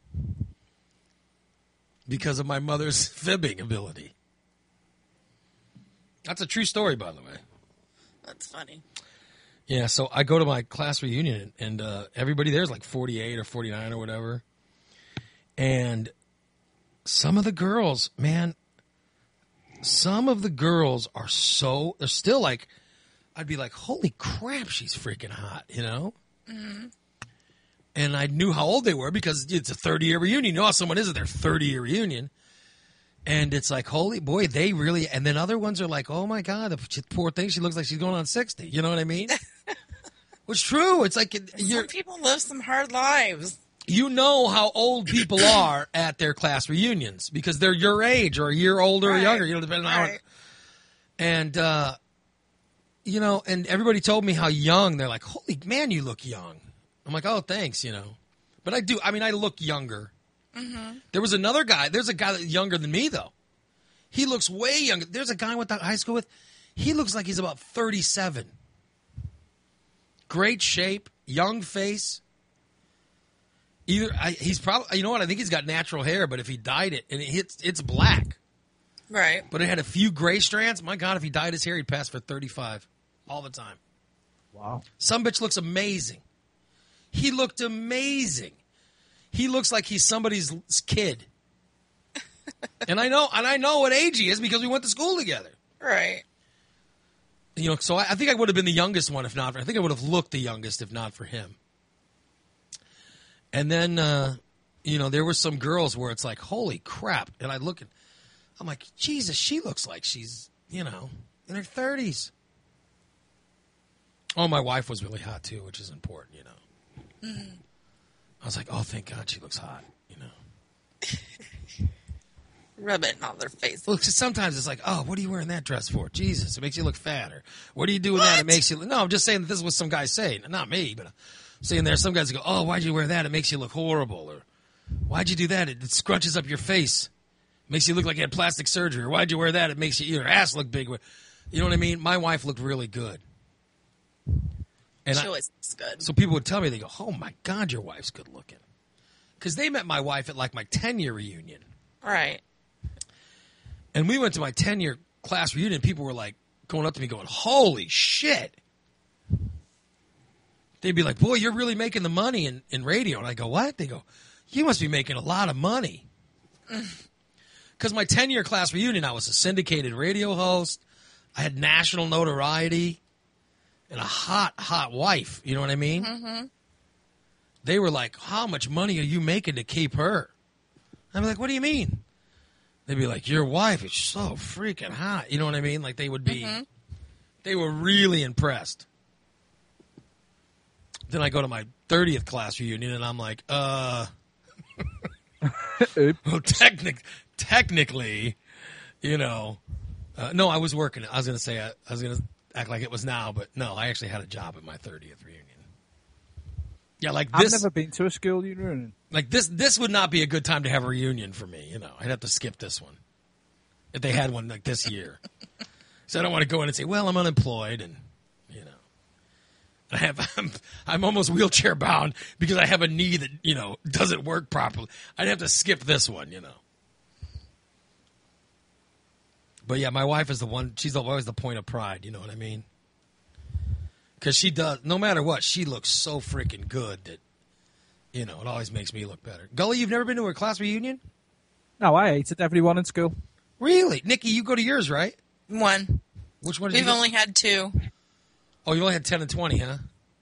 Because of my mother's fibbing ability. That's a true story, by the way. That's funny. Yeah, so I go to my class reunion, and uh, everybody there is like forty-eight or forty-nine or whatever. And some of the girls, man, some of the girls are so, they're still like, I'd be like, holy crap, she's freaking hot, you know? Mm-hmm. And I knew how old they were because it's a thirty-year reunion. You know how someone is at their thirty-year reunion. And it's like, holy boy, they really, and then other ones are like, oh my God, the poor thing, she looks like she's going on sixty. You know what I mean? It's true. It's like, you're, some people live some hard lives. You know how old people are at their class reunions because they're your age or a year older right. or younger, you know, depending on right. how. And, uh, you know, and everybody told me how young. They're like, holy man, you look young. I'm like, oh, thanks, you know. But I do. I mean, I look younger. Mm-hmm. There was another guy. There's a guy that's younger than me, though. He looks way younger. There's a guy I went to high school with. He looks like he's about thirty-seven. Great shape, young face. Either I, he's probably, you know what? I think he's got natural hair, but if he dyed it, and it hits, it's black. Right. But it had a few gray strands. My God, if he dyed his hair, he'd pass for thirty-five all the time. Wow. Some bitch looks amazing. He looked amazing. He looks like he's somebody's kid. and I know, and I know what age he is because we went to school together. Right. You know, so I, I think I would have been the youngest one if not for, I think I would have looked the youngest if not for him. And then, uh, you know, there were some girls where it's like, holy crap. And I look at, I'm like, Jesus, she looks like she's, you know, in her thirties. Oh, my wife was really hot too, which is important, you know. Mm-hmm. I was like, oh, thank God she looks hot, you know. Rub it in all their faces. Look, sometimes it's like, oh, what are you wearing that dress for? Jesus, it makes you look fat. Or what are you doing what? that? It makes you look. No, I'm just saying that this is what some guys say. Not me, but I'm saying there are some guys that go, oh, why'd you wear that? It makes you look horrible. Or why'd you do that? It, it scrunches up your face. Makes you look like you had plastic surgery. Or why'd you wear that? It makes you, your ass look big. You know what I mean? My wife looked really good. And she I, always looks good. So people would tell me, they go, oh, my God, your wife's good looking. Because they met my wife at like my ten-year reunion. Right. And we went to my ten-year class reunion. People were like going up to me going, holy shit. They'd be like, boy, you're really making the money in, in radio. And I go, what? They go, you must be making a lot of money. because my ten-year class reunion, I was a syndicated radio host. I had national notoriety and a hot, hot wife. You know what I mean? Mm-hmm. They were like, how much money are you making to keep her? I'm like, what do you mean? They'd be like, your wife is so freaking hot. You know what I mean? Like they would be, mm-hmm. they were really impressed. Then I go to my thirtieth class reunion and I'm like, uh, well, technic- technically, you know, uh, no, I was working. I was going to say, I, I was going to act like it was now, but no, I actually had a job at my thirtieth reunion. Yeah, like this. I've never been to a school reunion. Like this, this would not be a good time to have a reunion for me. You know, I'd have to skip this one if they had one like this year. So I don't want to go in and say, well, I'm unemployed and, you know. I have, I'm, I'm almost wheelchair bound because I have a knee that, you know, doesn't work properly. I'd have to skip this one, you know. But yeah, my wife is the one, she's always the point of pride, you know what I mean? Because she does, no matter what, she looks so freaking good that, you know, it always makes me look better. Gully, you've never been to a class reunion? No, I hated everyone in school. Really? Nikki, you go to yours, right? One. Which one did We've you go? only had two. Oh, you only had ten and twenty, huh?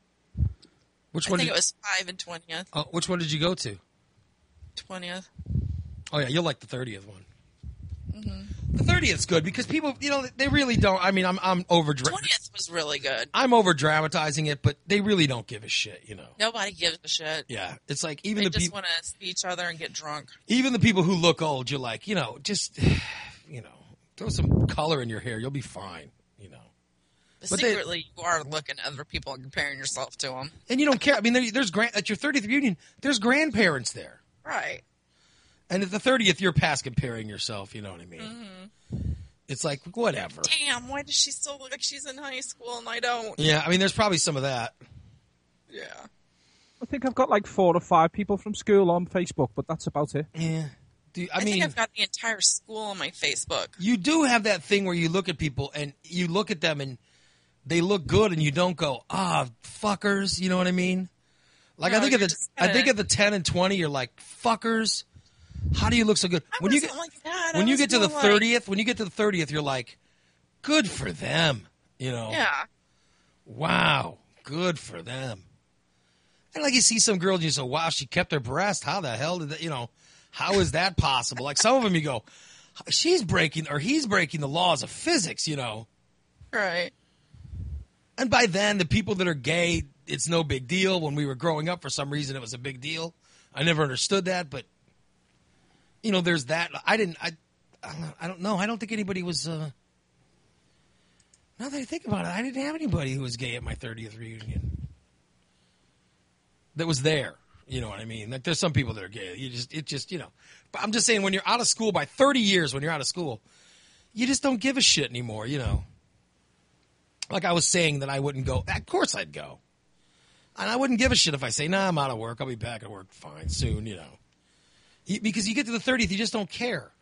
Which I one? think did, it was five and twentieth. Oh, which one did you go to? Twentieth. Oh yeah, you'll like the thirtieth one. Mm-hmm. The thirtieth's good because people, you know, they really don't. I mean, I'm I'm over. Twentieth was really good. I'm over dramatizing it, but they really don't give a shit, you know. Nobody gives a shit. Yeah, it's like even they the just people, want to see each other and get drunk. even the people who look old, you're like, you know, just, you know, throw some color in your hair, you'll be fine, you know. But, But secretly, they, you are looking at other people and comparing yourself to them. And you don't care. I mean, there, there's grand, at your thirtieth reunion, there's grandparents there. Right. And at the thirtieth, you're past comparing yourself, you know what I mean? Mm-hmm. It's like, whatever. Damn, why does she still look like she's in high school and I don't? Yeah, I mean, there's probably some of that. Yeah. I think I've got like four or five people from school on Facebook, but that's about it. Yeah. Do you, I, I mean, think I've got the entire school on my Facebook. You do have that thing where you look at people and you look at them and they look good and you don't go, ah, fuckers, you know what I mean? Like, No, I think at you're the, just I think kinda- at the ten and twenty, you're like, fuckers. How do you look so good? I when you wasn't get like that. I when you was get to the more like- thirtieth, when you get to the thirtieth, you're like, good for them. You know, Yeah. wow, good for them. And like you see some girls, and you say, wow, she kept her breast. How the hell did that? You know, how is that possible? Like some of them, you go, she's breaking or he's breaking the laws of physics. You know, Right. and by then, the people that are gay, it's no big deal. When we were growing up, for some reason, it was a big deal. I never understood that, but you know, there's that. I didn't. I. I don't know. I don't know. I don't think anybody was. Uh, now that I think about it, I didn't have anybody who was gay at my thirtieth reunion. That was there. You know what I mean? Like, there's some people that are gay. You just, it just, you know. But I'm just saying, when you're out of school by thirty years, when you're out of school, you just don't give a shit anymore. You know. Like I was saying that I wouldn't go. Of course I'd go. And I wouldn't give a shit if I say, nah, I'm out of work. I'll be back at work fine soon, you know. You, because you get to the thirtieth, you just don't care.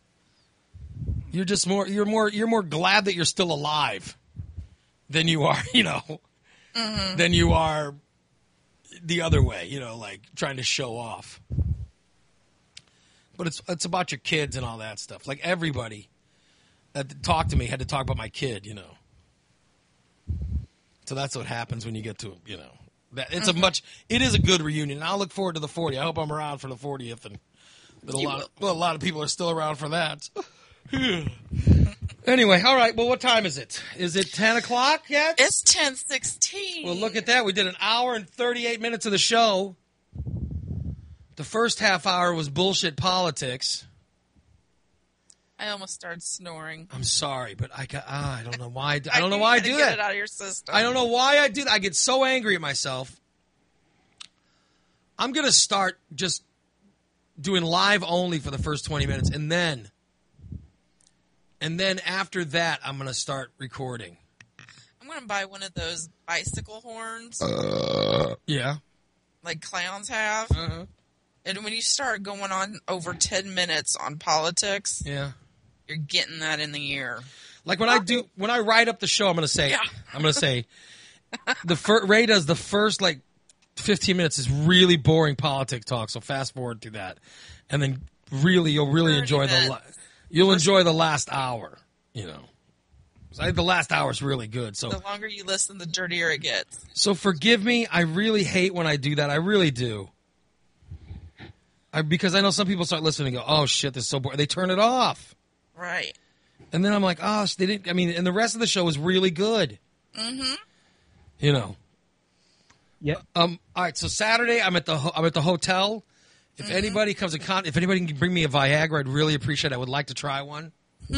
You're just more, you're more, you're more glad that you're still alive than you are, you know, mm-hmm. than you are the other way, you know, like trying to show off. But it's, it's about your kids and all that stuff. Like everybody that talked to me had to talk about my kid, you know. So that's what happens when you get to, you know. That it's mm-hmm. a much. It is a good reunion. I'll look forward to the fortieth. I hope I'm around for the fortieth, and that a lot. Of, well, a lot of people are still around for that. Anyway, all right. Well, what time is it? Is it ten o'clock yet? It's ten sixteen. Well, look at that. We did an hour and thirty-eight minutes of the show. The first half hour was bullshit politics. I almost started snoring. I'm sorry, but I got, ah, I don't know why. I, do, I don't know why I do get that. It out of your system. I don't know why I do that. I get so angry at myself. I'm gonna start just doing live only for the first twenty minutes, and then, and then after that, I'm gonna start recording. I'm gonna buy one of those bicycle horns, Uh, yeah, like clowns have. uh-huh. And when you start going on over ten minutes on politics, yeah. you're getting that in the ear. Like when I do, when I write up the show, I'm going to say, Yeah. I'm going to say, the fir- Ray does the first like fifteen minutes is really boring politics talk. So fast forward to that, and then really you'll really thirty enjoy the minutes. li- You'll enjoy the last hour, you know. I think the last hour is really good. So The longer you listen, the dirtier it gets. So forgive me. I really hate when I do that. I really do. I, because I know some people start listening and go, oh, shit, this is so boring. They turn it off. Right. And then I'm like, oh, they didn't. I mean, and the rest of the show was really good. Mm-hmm. You know. Yeah. Um. All right. So Saturday, I'm at the ho- I'm at the hotel. If Mm-hmm. anybody comes in con, if anybody can bring me a Viagra, I'd really appreciate it. I would like to try one.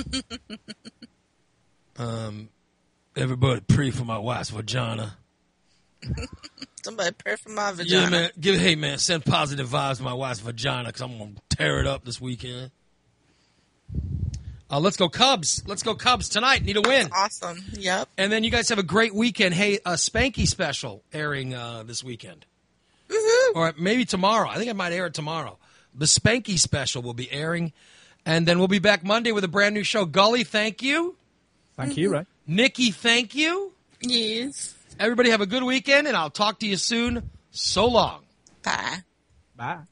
um, everybody pray for my wife's vagina. Somebody pray for my vagina. Yeah, man. Give hey, man. Send positive vibes to my wife's vagina because I'm gonna tear it up this weekend. Uh, let's go Cubs. Let's go Cubs tonight. Need a win. Awesome. Yep. And then you guys have a great weekend. Hey, a Spanky special airing uh, this weekend. Woohoo. Or maybe tomorrow. I think I might air it tomorrow. The Spanky special will be airing. And then we'll be back Monday with a brand new show. Gully, thank you. Thank you, Ray. Nikki, thank you. Yes. Everybody have a good weekend, and I'll talk to you soon. So long. Bye. Bye.